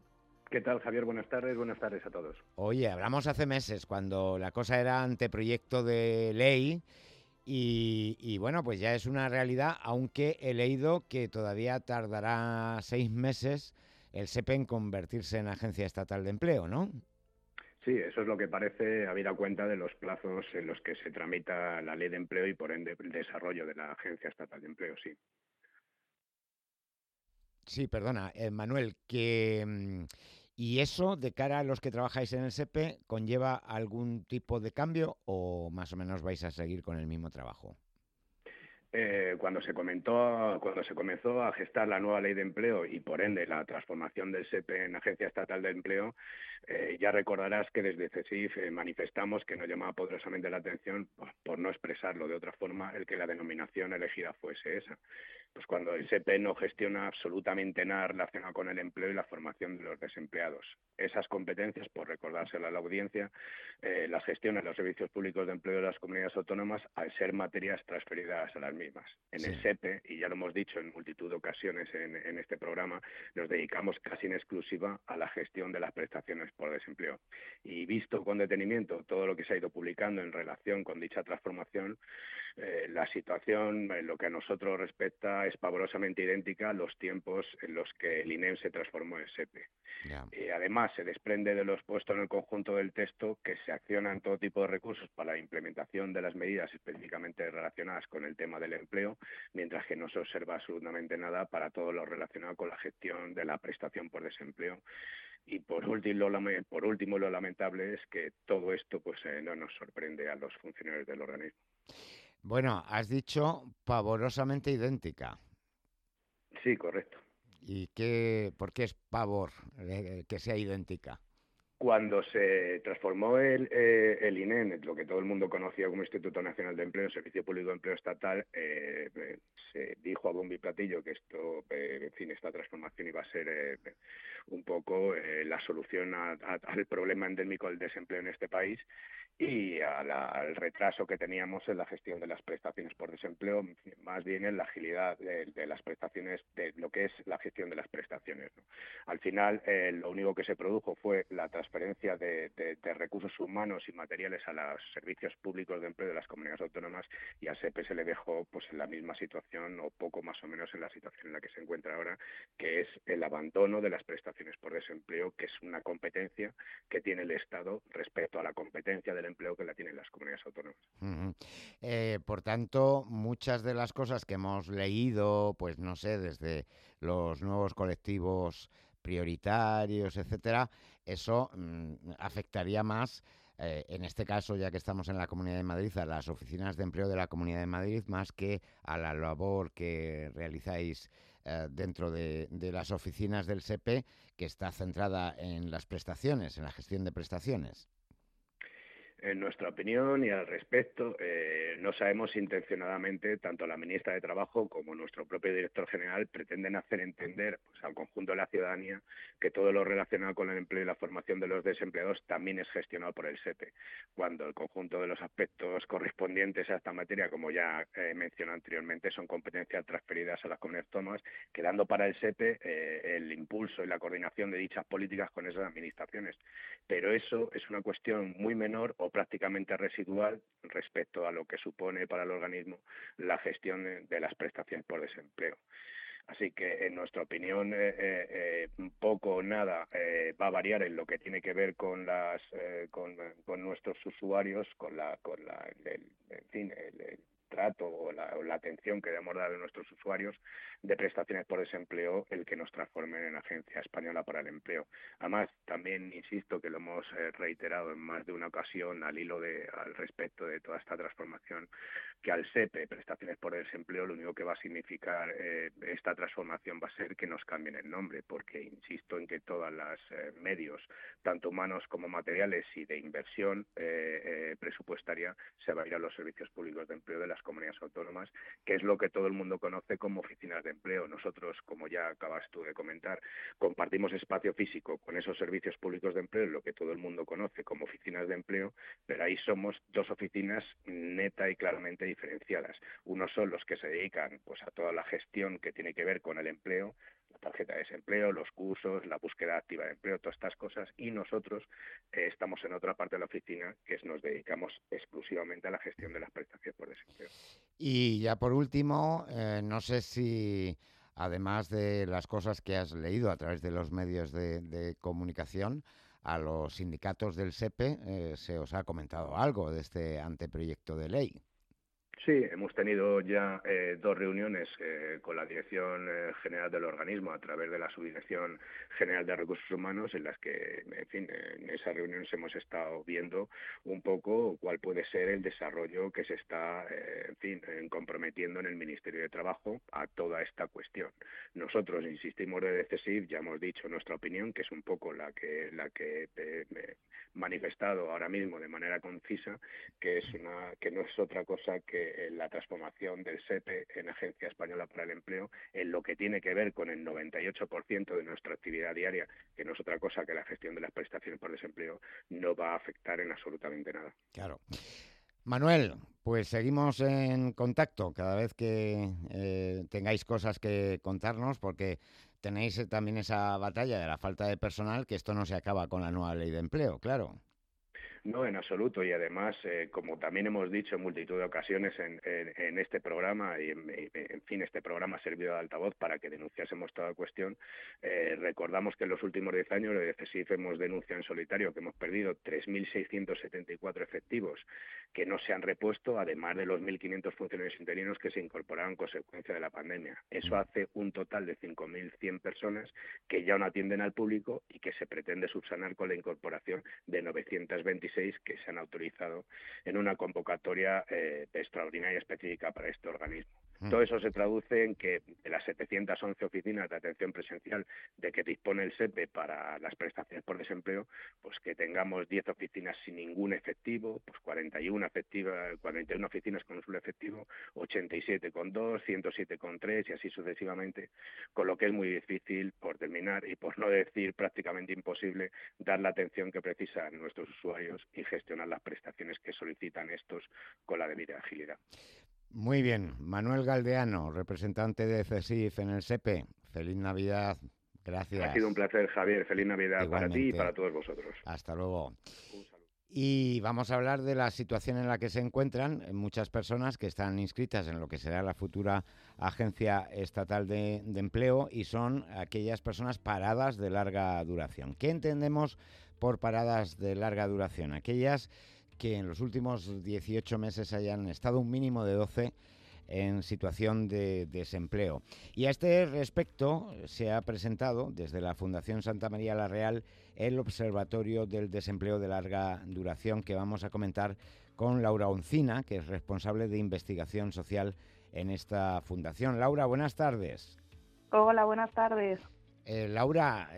¿Qué tal, Javier? Buenas tardes a todos. Oye, hablamos hace meses cuando la cosa era anteproyecto de ley y bueno, pues ya es una realidad, aunque he leído que todavía tardará 6 meses el SEPE en convertirse en Agencia Estatal de Empleo, ¿no? Sí, eso es lo que parece, habida cuenta de los plazos en los que se tramita la ley de empleo y por ende el desarrollo de la Agencia Estatal de Empleo, sí. Sí, perdona, Manuel, ¿y eso, de cara a los que trabajáis en el SEPE, conlleva algún tipo de cambio o más o menos vais a seguir con el mismo trabajo? Cuando se comenzó a gestar la nueva ley de empleo y por ende la transformación del SEPE en Agencia Estatal de Empleo, ya recordarás que desde CESIF manifestamos que nos llamaba poderosamente la atención, por no expresarlo de otra forma, el que la denominación elegida fuese esa. Pues cuando el SEPE no gestiona absolutamente nada relacionado con el empleo y la formación de los desempleados. Esas competencias, por recordárselo a la audiencia, las gestionan los servicios públicos de empleo de las comunidades autónomas al ser materias transferidas a las mismas. En el SEPE, y ya lo hemos dicho en multitud de ocasiones en este programa, nos dedicamos casi en exclusiva a la gestión de las prestaciones por desempleo. Y visto con detenimiento todo lo que se ha ido publicando en relación con dicha transformación, la situación, en lo que a nosotros respecta, es pavorosamente idéntica a los tiempos en los que el INEM se transformó en SEPE. Además, se desprende de lo expuesto en el conjunto del texto que se accionan todo tipo de recursos para la implementación de las medidas específicamente relacionadas con el tema del empleo, mientras que no se observa absolutamente nada para todo lo relacionado con la gestión de la prestación por desempleo. Y por último, lo lamentable es que todo esto pues no nos sorprende a los funcionarios del organismo. Bueno, has dicho pavorosamente idéntica. Sí, correcto. ¿Y por qué es pavor que sea idéntica? Cuando se transformó el INEM, lo que todo el mundo conocía como Instituto Nacional de Empleo, Servicio Público de Empleo Estatal, se dijo a bombo y platillo que esta transformación iba a ser un poco la solución al problema endémico del desempleo en este país y al retraso que teníamos en la gestión de las prestaciones por desempleo, más bien en la agilidad de las prestaciones, de lo que es la gestión de las prestaciones, ¿no? Al final, lo único que se produjo fue la transferencia de recursos humanos y materiales a los servicios públicos de empleo de las comunidades autónomas y al SEPE se le dejó pues en la misma situación o poco más o menos en la situación en la que se encuentra ahora, que es el abandono de las prestaciones por desempleo, que es una competencia que tiene el Estado respecto a la competencia del empleo que la tienen las comunidades autónomas. Por tanto, muchas de las cosas que hemos leído, pues no sé, desde los nuevos colectivos prioritarios, etcétera, eso afectaría más, en este caso, ya que estamos en la Comunidad de Madrid, a las oficinas de empleo de la Comunidad de Madrid, más que a la labor que realizáis dentro de las oficinas del SEPE, que está centrada en las prestaciones, en la gestión de prestaciones. En nuestra opinión y al respecto, no sabemos si intencionadamente tanto la ministra de Trabajo como nuestro propio director general pretenden hacer entender pues, al conjunto de la ciudadanía que todo lo relacionado con el empleo y la formación de los desempleados también es gestionado por el SEPE, cuando el conjunto de los aspectos correspondientes a esta materia, como ya mencioné anteriormente, son competencias transferidas a las comunidades autónomas, quedando para el SEPE el impulso y la coordinación de dichas políticas con esas administraciones. Pero eso es una cuestión muy menor o prácticamente residual respecto a lo que supone para el organismo la gestión de las prestaciones por desempleo. Así que, en nuestra opinión, poco o nada va a variar en lo que tiene que ver con nuestros usuarios, el trato o la atención que debemos dar a nuestros usuarios de prestaciones por desempleo, el que nos transformen en Agencia Española para el Empleo. Además, también insisto que lo hemos reiterado en más de una ocasión al respecto de toda esta transformación, que al SEPE, prestaciones por desempleo, lo único que va a significar esta transformación va a ser que nos cambien el nombre, porque insisto en que todos los medios, tanto humanos como materiales y de inversión presupuestaria, se va a ir a los servicios públicos de empleo de las comunidades autónomas, que es lo que todo el mundo conoce como oficinas de empleo. Nosotros, como ya acabas tú de comentar, compartimos espacio físico con esos servicios públicos de empleo, lo que todo el mundo conoce como oficinas de empleo, pero ahí somos dos oficinas neta y claramente diferenciadas. Unos son los que se dedican pues a toda la gestión que tiene que ver con el empleo, la tarjeta de desempleo, los cursos, la búsqueda activa de empleo, todas estas cosas, y nosotros estamos en otra parte de la oficina que nos dedicamos exclusivamente a la gestión de las prestaciones por desempleo. Y ya por último, no sé si, además de las cosas que has leído a través de los medios de comunicación, a los sindicatos del SEPE se os ha comentado algo de este anteproyecto de ley. Sí, hemos tenido ya 2 reuniones con la Dirección General del organismo a través de la Subdirección General de Recursos Humanos, en las que, en fin, en esas reuniones hemos estado viendo un poco cuál puede ser el desarrollo que se está, en fin, comprometiendo en el Ministerio de Trabajo a toda esta cuestión. Nosotros insistimos desde CESIF, ya hemos dicho nuestra opinión, que es un poco la que he manifestado ahora mismo de manera concisa, que no es otra cosa que la transformación del SEPE en Agencia Española para el Empleo, en lo que tiene que ver con el 98% de nuestra actividad diaria, que no es otra cosa que la gestión de las prestaciones por desempleo, no va a afectar en absolutamente nada. Claro. Manuel, pues seguimos en contacto cada vez que tengáis cosas que contarnos, porque tenéis también esa batalla de la falta de personal, que esto no se acaba con la nueva ley de empleo, claro. No, en absoluto, y además, como también hemos dicho en multitud de ocasiones en este programa, y en fin, este programa ha servido de altavoz para que denunciásemos toda cuestión, recordamos que en los últimos 10 años de CESIF hemos denunciado en solitario que hemos perdido 3.674 efectivos que no se han repuesto, además de los 1.500 funcionarios interinos que se incorporaron en consecuencia de la pandemia. Eso hace un total de 5.100 personas que ya no atienden al público y que se pretende subsanar con la incorporación de 926 que se han autorizado en una convocatoria extraordinaria específica para este organismo. Todo eso se traduce en que de las 711 oficinas de atención presencial de que dispone el SEPE para las prestaciones por desempleo, pues que tengamos 10 oficinas sin ningún efectivo, pues 41 oficinas con un solo efectivo, 87 con 2, 107 con 3 y así sucesivamente, con lo que es muy difícil, por terminar, y por no decir prácticamente imposible, dar la atención que precisan nuestros usuarios y gestionar las prestaciones que solicitan estos con la debida agilidad. Muy bien, Manuel Galdeano, representante de CESIF en el SEPE. Feliz Navidad, gracias. Ha sido un placer, Javier. Feliz Navidad. Igualmente. Para ti y para todos vosotros. Hasta luego. Y vamos a hablar de la situación en la que se encuentran muchas personas que están inscritas en lo que será la futura Agencia Estatal de Empleo, y son aquellas personas paradas de larga duración. ¿Qué entendemos por paradas de larga duración? Aquellas que en los últimos 18 meses hayan estado un mínimo de 12 en situación de desempleo. Y a este respecto se ha presentado desde la Fundación Santa María la Real el Observatorio del Desempleo de Larga Duración, que vamos a comentar con Laura Oncina, que es responsable de investigación social en esta fundación. Laura, buenas tardes. Hola, buenas tardes. Laura,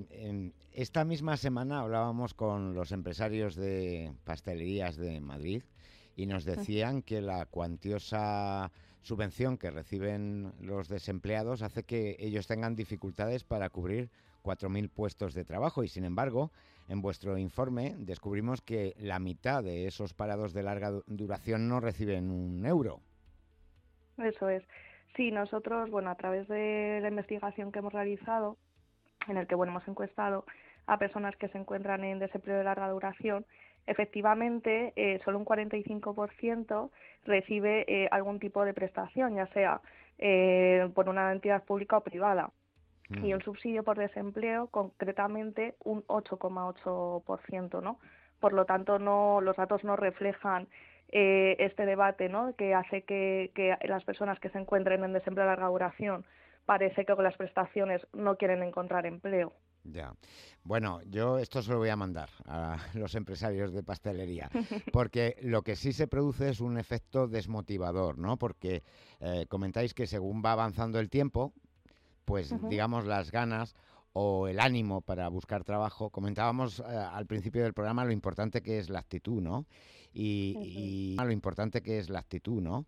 esta misma semana hablábamos con los empresarios de pastelerías de Madrid y nos decían que la cuantiosa subvención que reciben los desempleados hace que ellos tengan dificultades para cubrir 4.000 puestos de trabajo, y sin embargo, en vuestro informe descubrimos que la mitad de esos parados de larga duración no reciben un euro. Eso es. Sí, nosotros, a través de la investigación que hemos realizado, en el que hemos encuestado a personas que se encuentran en desempleo de larga duración, efectivamente solo un 45% recibe algún tipo de prestación, ya sea por una entidad pública o privada. Y un subsidio por desempleo, concretamente un 8,8%, ¿no? Por lo tanto, los datos no reflejan este debate, ¿no?, que hace que las personas que se encuentren en desempleo de larga duración parece que con las prestaciones no quieren encontrar empleo. Ya. Bueno, yo esto se lo voy a mandar a los empresarios de pastelería, porque lo que sí se produce es un efecto desmotivador, ¿no? Porque comentáis que según va avanzando el tiempo, pues digamos las ganas o el ánimo para buscar trabajo. Comentábamos al principio del programa lo importante que es la actitud, ¿no? Y lo importante que es la actitud, ¿no?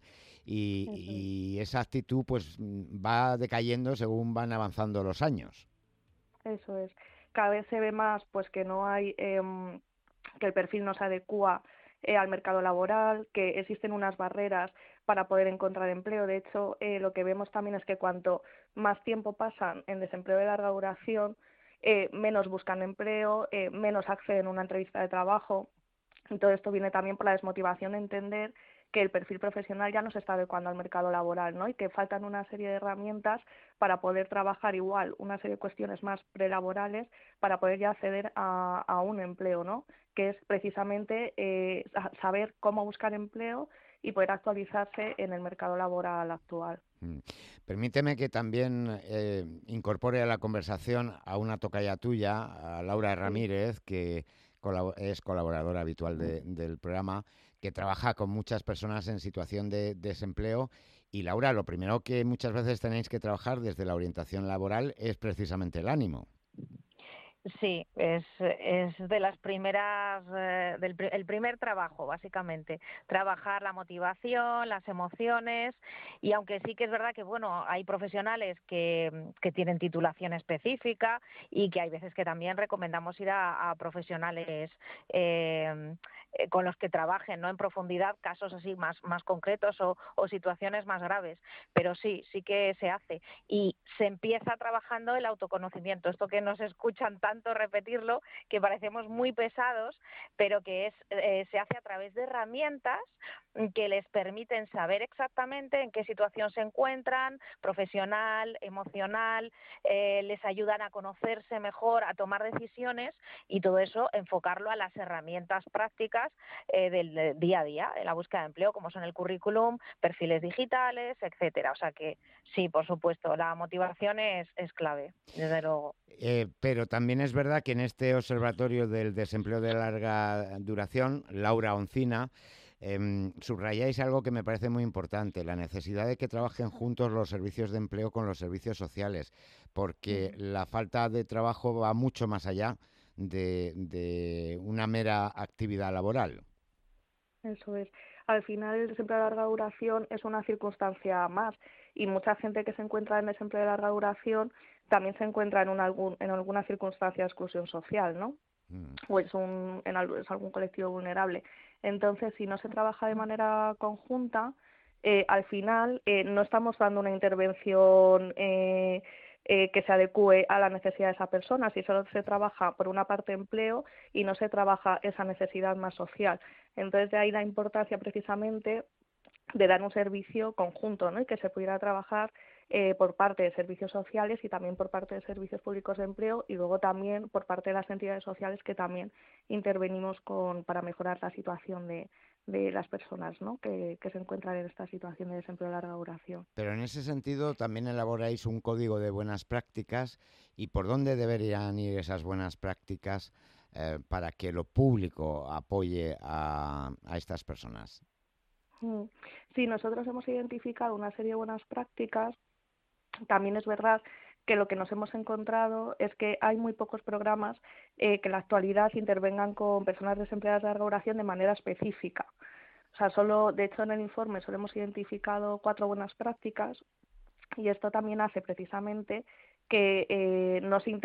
Y esa actitud pues va decayendo según van avanzando los años. Eso es. Cada vez se ve más pues que no hay que el perfil no se adecúa al mercado laboral, que existen unas barreras para poder encontrar empleo. De hecho, lo que vemos también es que cuanto más tiempo pasan en desempleo de larga duración, menos buscan empleo, menos acceden a una entrevista de trabajo. Y todo esto viene también por la desmotivación de entender que el perfil profesional ya no se está adecuando al mercado laboral, ¿no? Y que faltan una serie de herramientas para poder trabajar igual una serie de cuestiones más prelaborales para poder ya acceder a un empleo, ¿no? Que es precisamente saber cómo buscar empleo y poder actualizarse en el mercado laboral actual. Permíteme que también incorpore a la conversación a una tocaya tuya, a Laura Ramírez, que es colaboradora habitual del programa, que trabaja con muchas personas en situación de desempleo. Y Laura, lo primero que muchas veces tenéis que trabajar desde la orientación laboral es precisamente el ánimo. Sí, es de las primeras, el primer trabajo, básicamente. Trabajar la motivación, las emociones, y aunque sí que es verdad que, bueno, hay profesionales que tienen titulación específica y que hay veces que también recomendamos ir a profesionales con los que trabajen, ¿no?, en profundidad, casos así más concretos o situaciones más graves. Pero sí que se hace. Y se empieza trabajando el autoconocimiento, esto que nos escuchan tanto repetirlo, que parecemos muy pesados, pero que se hace a través de herramientas que les permiten saber exactamente en qué situación se encuentran, profesional, emocional, les ayudan a conocerse mejor, a tomar decisiones, y todo eso enfocarlo a las herramientas prácticas del día a día, de la búsqueda de empleo, como son el currículum, perfiles digitales, etcétera. O sea que sí, por supuesto, la motivación es clave, desde luego. Pero también es verdad que en este observatorio del desempleo de larga duración, Laura Oncina, subrayáis algo que me parece muy importante, la necesidad de que trabajen juntos los servicios de empleo con los servicios sociales, porque la falta de trabajo va mucho más allá de una mera actividad laboral. Eso es. Al final, el desempleo de larga duración es una circunstancia más, y mucha gente que se encuentra en desempleo de larga duración también se encuentra en alguna circunstancia de exclusión social, ¿no? O es algún colectivo vulnerable. Entonces, si no se trabaja de manera conjunta, al final no estamos dando una intervención que se adecue a la necesidad de esa persona, si solo se trabaja por una parte empleo y no se trabaja esa necesidad más social. Entonces, de ahí la importancia precisamente de dar un servicio conjunto, ¿no? Y que se pudiera trabajar por parte de servicios sociales y también por parte de servicios públicos de empleo, y luego también por parte de las entidades sociales, que también intervenimos para mejorar la situación de las personas, ¿no?, que se encuentran en esta situación de desempleo de larga duración. Pero en ese sentido también elaboráis un código de buenas prácticas. ¿Y por dónde deberían ir esas buenas prácticas para que lo público apoye a estas personas? Sí, nosotros hemos identificado una serie de buenas prácticas. También es verdad que lo que nos hemos encontrado es que hay muy pocos programas que en la actualidad intervengan con personas desempleadas de larga duración de manera específica. O sea, de hecho en el informe solo hemos identificado 4 buenas prácticas, y esto también hace precisamente que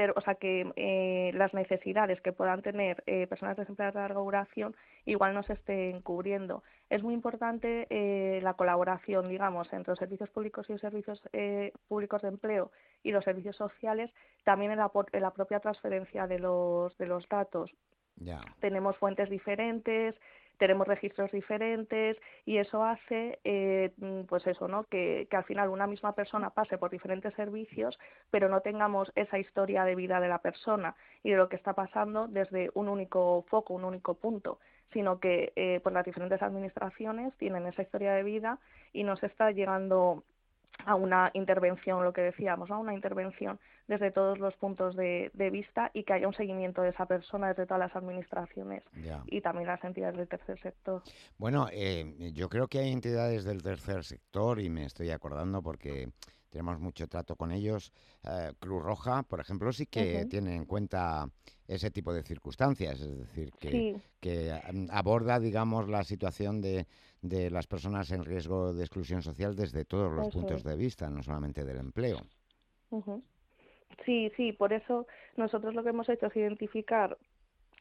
las necesidades que puedan tener personas desempleadas de larga duración igual no se estén cubriendo. Es muy importante la colaboración, digamos, entre los servicios públicos y los servicios públicos de empleo y los servicios sociales, también en la propia transferencia de los datos. Ya. Tenemos fuentes diferentes, tenemos registros diferentes, y eso hace pues eso, ¿no?, que al final una misma persona pase por diferentes servicios, pero no tengamos esa historia de vida de la persona y de lo que está pasando desde un único foco, un único punto, sino que pues las diferentes administraciones tienen esa historia de vida y nos está llegando a una intervención, lo que decíamos, ¿no?, una intervención desde todos los puntos de vista, y que haya un seguimiento de esa persona desde todas las administraciones. Ya. Y también las entidades del tercer sector. Bueno, yo creo que hay entidades del tercer sector, y me estoy acordando porque tenemos mucho trato con ellos. Cruz Roja, por ejemplo, sí que tiene en cuenta ese tipo de circunstancias, es decir, que aborda, digamos, la situación de las personas en riesgo de exclusión social desde todos los puntos de vista, no solamente del empleo. Sí, por eso nosotros lo que hemos hecho es identificar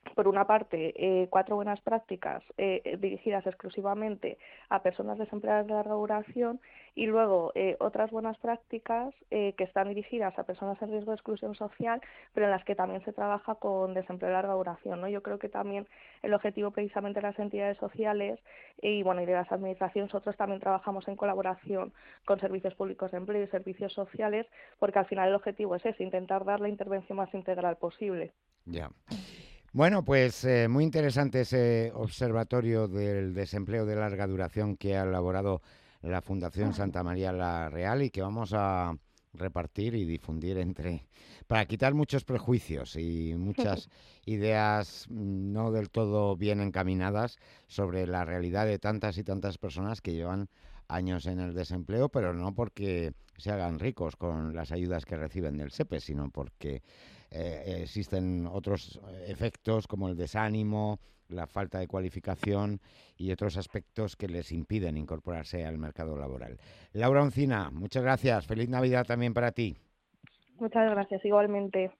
por una parte, 4 buenas prácticas dirigidas exclusivamente a personas desempleadas de larga duración y luego otras buenas prácticas que están dirigidas a personas en riesgo de exclusión social, pero en las que también se trabaja con desempleo de larga duración, ¿no? Yo creo que también el objetivo precisamente de las entidades sociales y de las administraciones, nosotros también trabajamos en colaboración con servicios públicos de empleo y servicios sociales, porque al final el objetivo es ese, intentar dar la intervención más integral posible. Ya. Bueno, pues muy interesante ese observatorio del desempleo de larga duración que ha elaborado la Fundación Santa María la Real y que vamos a repartir y difundir para quitar muchos prejuicios y muchas ideas no del todo bien encaminadas sobre la realidad de tantas y tantas personas que llevan años en el desempleo, pero no porque se hagan ricos con las ayudas que reciben del SEPE, sino porque existen otros efectos como el desánimo, la falta de cualificación y otros aspectos que les impiden incorporarse al mercado laboral. Laura Oncina, muchas gracias. Feliz Navidad también para ti. Muchas gracias, igualmente.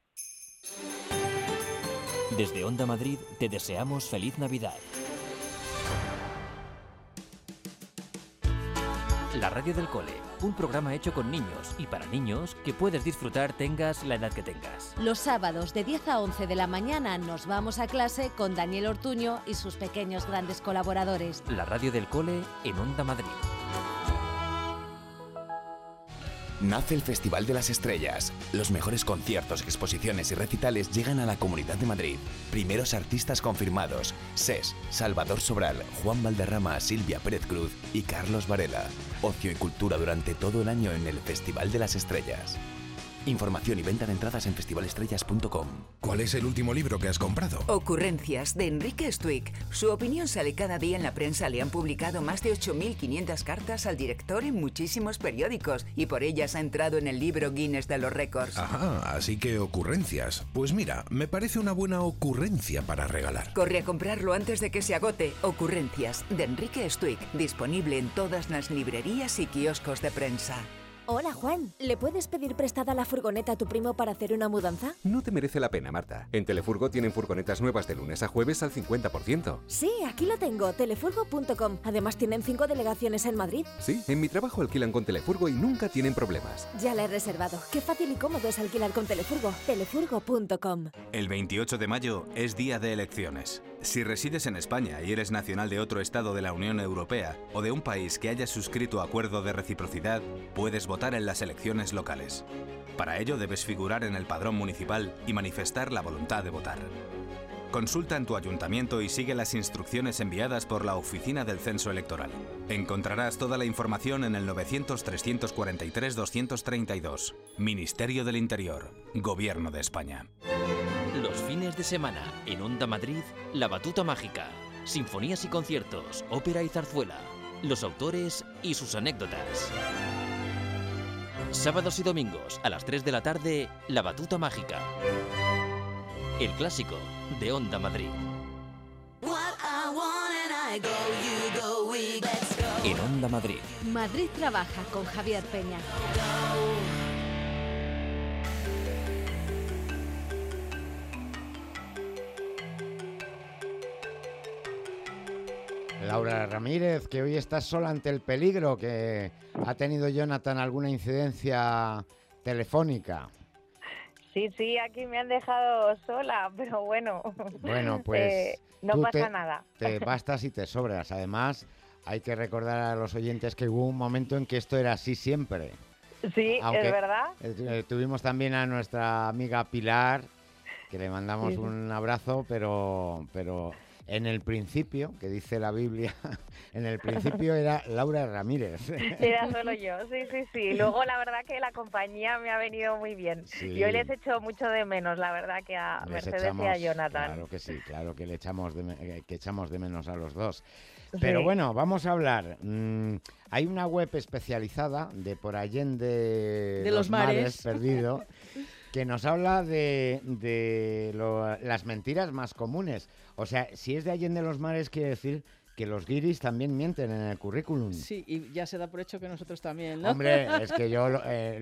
Desde Onda Madrid te deseamos feliz Navidad. La radio del cole, un programa hecho con niños y para niños que puedes disfrutar tengas la edad que tengas. Los sábados de 10 a 11 de la mañana nos vamos a clase con Daniel Ortuño y sus pequeños grandes colaboradores. La radio del cole en Onda Madrid. Nace el Festival de las Estrellas. Los mejores conciertos, exposiciones y recitales llegan a la Comunidad de Madrid. Primeros artistas confirmados: SES, Salvador Sobral, Juan Valderrama, Silvia Pérez Cruz y Carlos Varela. Ocio y cultura durante todo el año en el Festival de las Estrellas. Información y venta de entradas en festivalestrellas.com. ¿Cuál es el último libro que has comprado? Ocurrencias, de Enrique Stuick. Su opinión sale cada día en la prensa. Le han publicado más de 8.500 cartas al director en muchísimos periódicos y por ellas ha entrado en el libro Guinness de los récords. Ajá, así que ocurrencias. Pues mira, me parece una buena ocurrencia para regalar. Corre a comprarlo antes de que se agote. Ocurrencias, de Enrique Stuick. Disponible en todas las librerías y kioscos de prensa. Hola, Juan. ¿Le puedes pedir prestada la furgoneta a tu primo para hacer una mudanza? No te merece la pena, Marta. En Telefurgo tienen furgonetas nuevas de lunes a jueves al 50%. Sí, aquí lo tengo, telefurgo.com. Además tienen 5 delegaciones en Madrid. Sí, en mi trabajo alquilan con Telefurgo y nunca tienen problemas. Ya la he reservado. Qué fácil y cómodo es alquilar con Telefurgo. Telefurgo.com. El 28 de mayo es día de elecciones. Si resides en España y eres nacional de otro estado de la Unión Europea o de un país que haya suscrito acuerdo de reciprocidad, puedes votar en las elecciones locales. Para ello debes figurar en el padrón municipal y manifestar la voluntad de votar. Consulta en tu ayuntamiento y sigue las instrucciones enviadas por la Oficina del Censo Electoral. Encontrarás toda la información en el 900-343-232. Ministerio del Interior, Gobierno de España. Los fines de semana, en Onda Madrid, La Batuta Mágica. Sinfonías y conciertos, ópera y zarzuela. Los autores y sus anécdotas. Sábados y domingos, a las 3 de la tarde, La Batuta Mágica. El clásico de Onda Madrid. En Onda Madrid. Madrid trabaja con Javier Peña. Laura Ramírez, que hoy estás sola ante el peligro, que ha tenido Jonathan alguna incidencia telefónica. Sí, aquí me han dejado sola, pero bueno. Bueno, pues no pasa nada. Te bastas y te sobras. Además, hay que recordar a los oyentes que hubo un momento en que esto era así siempre. Sí, aunque es verdad. Tuvimos también a nuestra amiga Pilar, que le mandamos un abrazo, pero en el principio, que dice la Biblia, en el principio era Laura Ramírez. Era solo yo, sí. Luego la verdad que la compañía me ha venido muy bien. Sí. Yo les echo mucho de menos, la verdad, que a Mercedes y a Jonathan. Claro que sí, claro que echamos de menos a los dos. Pero bueno, vamos a hablar. Hay una web especializada de por Allende de los mares perdido, que nos habla de las mentiras más comunes. O sea, si es de Allende los Mares, quiere decir que los guiris también mienten en el currículum. Sí, y ya se da por hecho que nosotros también, ¿no? Hombre, es que yo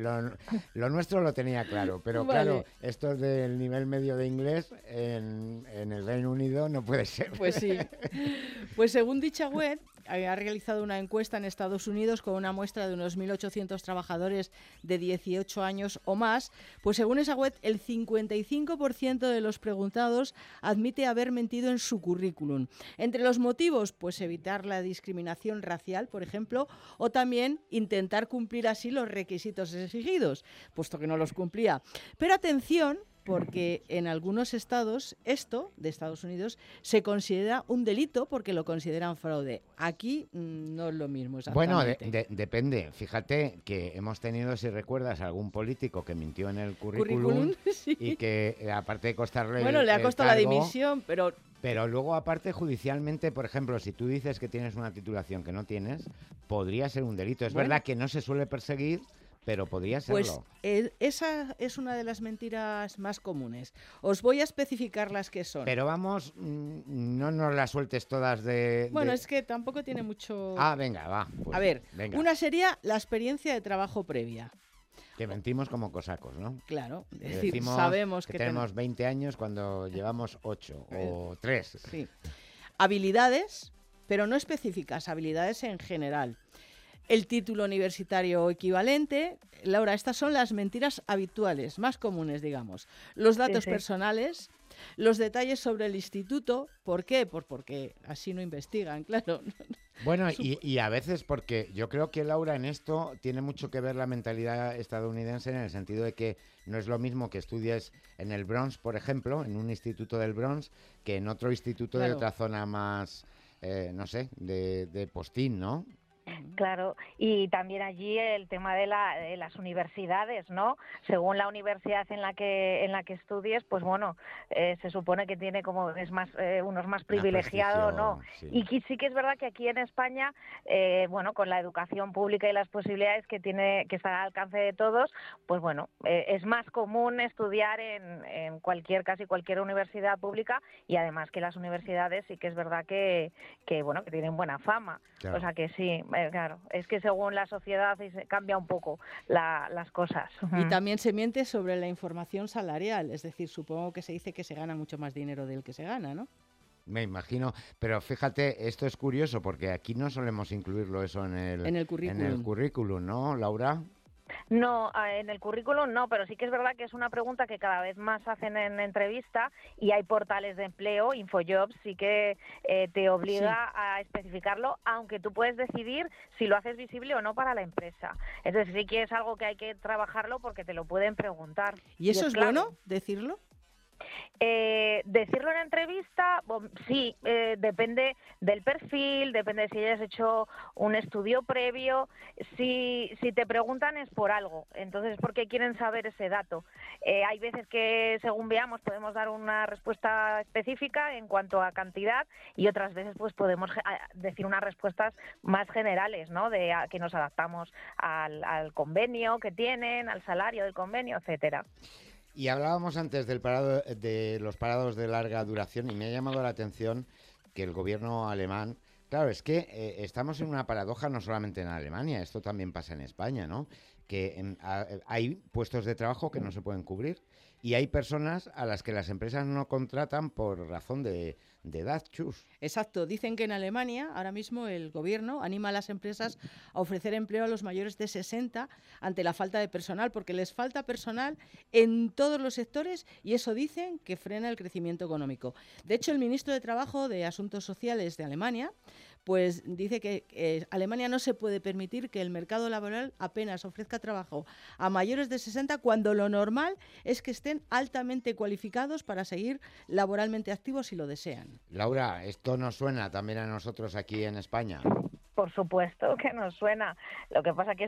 lo nuestro lo tenía claro, pero vale. Claro, esto del nivel medio de inglés en el Reino Unido no puede ser. Pues sí. Pues según dicha web, ha realizado una encuesta en Estados Unidos con una muestra de unos 1.800 trabajadores de 18 años o más. Pues según esa web, el 55% de los preguntados admite haber mentido en su currículum. Entre los motivos, pues evitar la discriminación racial, por ejemplo, o también intentar cumplir así los requisitos exigidos, puesto que no los cumplía. Pero atención, porque en algunos estados, esto de Estados Unidos, se considera un delito porque lo consideran fraude. Aquí no es lo mismo exactamente. Bueno, depende. Fíjate que hemos tenido, si recuerdas, algún político que mintió en el currículum sí. Y que, aparte de costarle bueno, le ha costado cargo, la dimisión, pero... Pero luego, aparte, judicialmente, por ejemplo, si tú dices que tienes una titulación que no tienes, podría ser un delito. Es verdad que no se suele perseguir, pero podría serlo. Pues esa es una de las mentiras más comunes. Os voy a especificar las que son. Pero vamos, no nos las sueltes todas de... Bueno, es que tampoco tiene mucho... Ah, venga, va. Pues, a ver, venga. Una sería la experiencia de trabajo previa. Que mentimos como cosacos, ¿no? Claro, es decir, decimos sabemos que tenemos 20 años cuando llevamos 8 o 3. Sí. Habilidades, pero no específicas, habilidades en general. El título universitario equivalente. Laura, estas son las mentiras habituales, más comunes, digamos. Los datos personales, los detalles sobre el instituto. ¿Por qué? Pues porque así no investigan, claro. Bueno, y a veces porque yo creo que, Laura, en esto tiene mucho que ver la mentalidad estadounidense, en el sentido de que no es lo mismo que estudies en el Bronx, por ejemplo, en un instituto del Bronx, que en otro instituto de otra zona más, no sé, de postín, ¿no? Claro, y también allí el tema de las universidades, ¿no? Según la universidad en la que estudies, pues bueno, se supone que tiene como es más uno es más privilegiado, ¿no? Sí. Y sí que es verdad que aquí en España, bueno, con la educación pública y las posibilidades que están al alcance de todos, pues bueno, es más común estudiar en casi cualquier universidad pública, y además que las universidades sí que es verdad que bueno, que tienen buena fama, claro. O sea que sí. Claro, es que según la sociedad cambia un poco las cosas. Y también se miente sobre la información salarial, es decir, supongo que se dice que se gana mucho más dinero del que se gana, ¿no? Me imagino, pero fíjate, esto es curioso porque aquí no solemos incluirlo eso en el currículum, ¿no, Laura? No, en el currículum no, pero sí que es verdad que es una pregunta que cada vez más hacen en entrevista, y hay portales de empleo, InfoJobs, sí que te obliga a especificarlo, aunque tú puedes decidir si lo haces visible o no para la empresa. Entonces sí que es algo que hay que trabajarlo porque te lo pueden preguntar. ¿Y eso es bueno, decirlo? Decirlo en entrevista, sí, depende del perfil, depende de si hayas hecho un estudio previo. Si te preguntan es por algo, entonces es porque quieren saber ese dato. Hay veces que, según veamos, podemos dar una respuesta específica en cuanto a cantidad, y otras veces pues podemos decir unas respuestas más generales, ¿no? Que nos adaptamos al convenio que tienen, al salario del convenio, etcétera. Y hablábamos antes de los parados de larga duración, y me ha llamado la atención que el gobierno alemán, claro, es que estamos en una paradoja no solamente en Alemania, esto también pasa en España, ¿no? Que hay puestos de trabajo que no se pueden cubrir, y hay personas a las que las empresas no contratan por razón de edad, Chus. Exacto. Dicen que en Alemania, ahora mismo, el gobierno anima a las empresas a ofrecer empleo a los mayores de 60 ante la falta de personal, porque les falta personal en todos los sectores, y eso dicen que frena el crecimiento económico. De hecho, el ministro de Trabajo de Asuntos Sociales de Alemania pues dice que Alemania no se puede permitir que el mercado laboral apenas ofrezca trabajo a mayores de 60 cuando lo normal es que estén altamente cualificados para seguir laboralmente activos si lo desean. Laura, ¿esto nos suena también a nosotros aquí en España? Por supuesto que nos suena. Lo que pasa que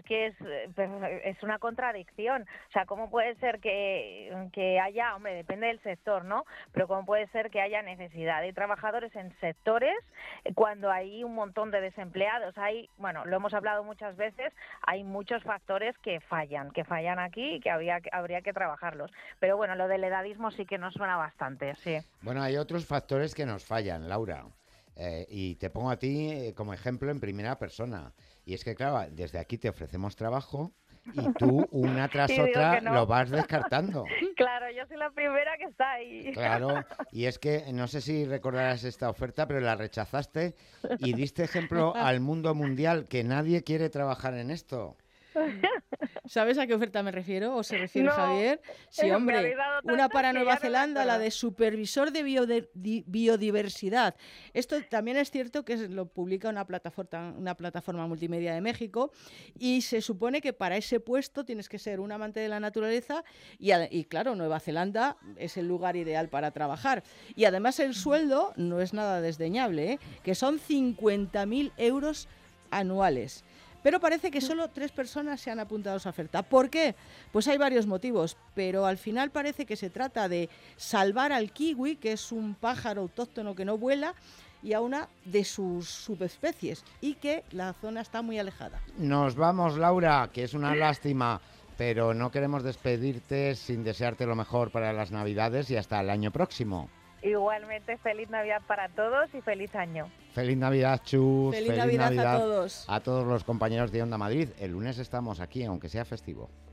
es una contradicción. O sea, ¿cómo puede ser que haya, hombre, depende del sector, ¿no? Pero ¿cómo puede ser que haya necesidad de trabajadores en sectores cuando hay un montón de desempleados? Bueno, lo hemos hablado muchas veces, hay muchos factores que fallan aquí y que habría que trabajarlos. Pero bueno, lo del edadismo sí que nos suena bastante, sí. Bueno, hay otros factores que nos fallan, Laura. Y te pongo a ti como ejemplo en primera persona. Y es que, claro, desde aquí te ofrecemos trabajo y tú, una tras otra, lo vas descartando. Claro, yo soy la primera que está ahí. Claro, y es que no sé si recordarás esta oferta, pero la rechazaste y diste ejemplo al mundo mundial que nadie quiere trabajar en esto. ¿Sabes a qué oferta me refiero? ¿O se refiere No, Javier? Sí, me hombre, habéis dado una tantas para que Nueva ya no me Zelanda, la acuerdo. de supervisor de biodiversidad. Esto también es cierto que lo publica una plataforma multimedia de México y se supone que para ese puesto tienes que ser un amante de la naturaleza y claro, Nueva Zelanda es el lugar ideal para trabajar. Y además el sueldo no es nada desdeñable, ¿eh? Que son 50.000 euros anuales. Pero parece que solo 3 personas se han apuntado a esa oferta. ¿Por qué? Pues hay varios motivos, pero al final parece que se trata de salvar al kiwi, que es un pájaro autóctono que no vuela, y a una de sus subespecies, y que la zona está muy alejada. Nos vamos, Laura, que es una lástima, pero no queremos despedirte sin desearte lo mejor para las Navidades y hasta el año próximo. Igualmente, feliz Navidad para todos y feliz año. Feliz Navidad, Chus. Feliz Navidad a todos. A todos los compañeros de Onda Madrid. El lunes estamos aquí, aunque sea festivo.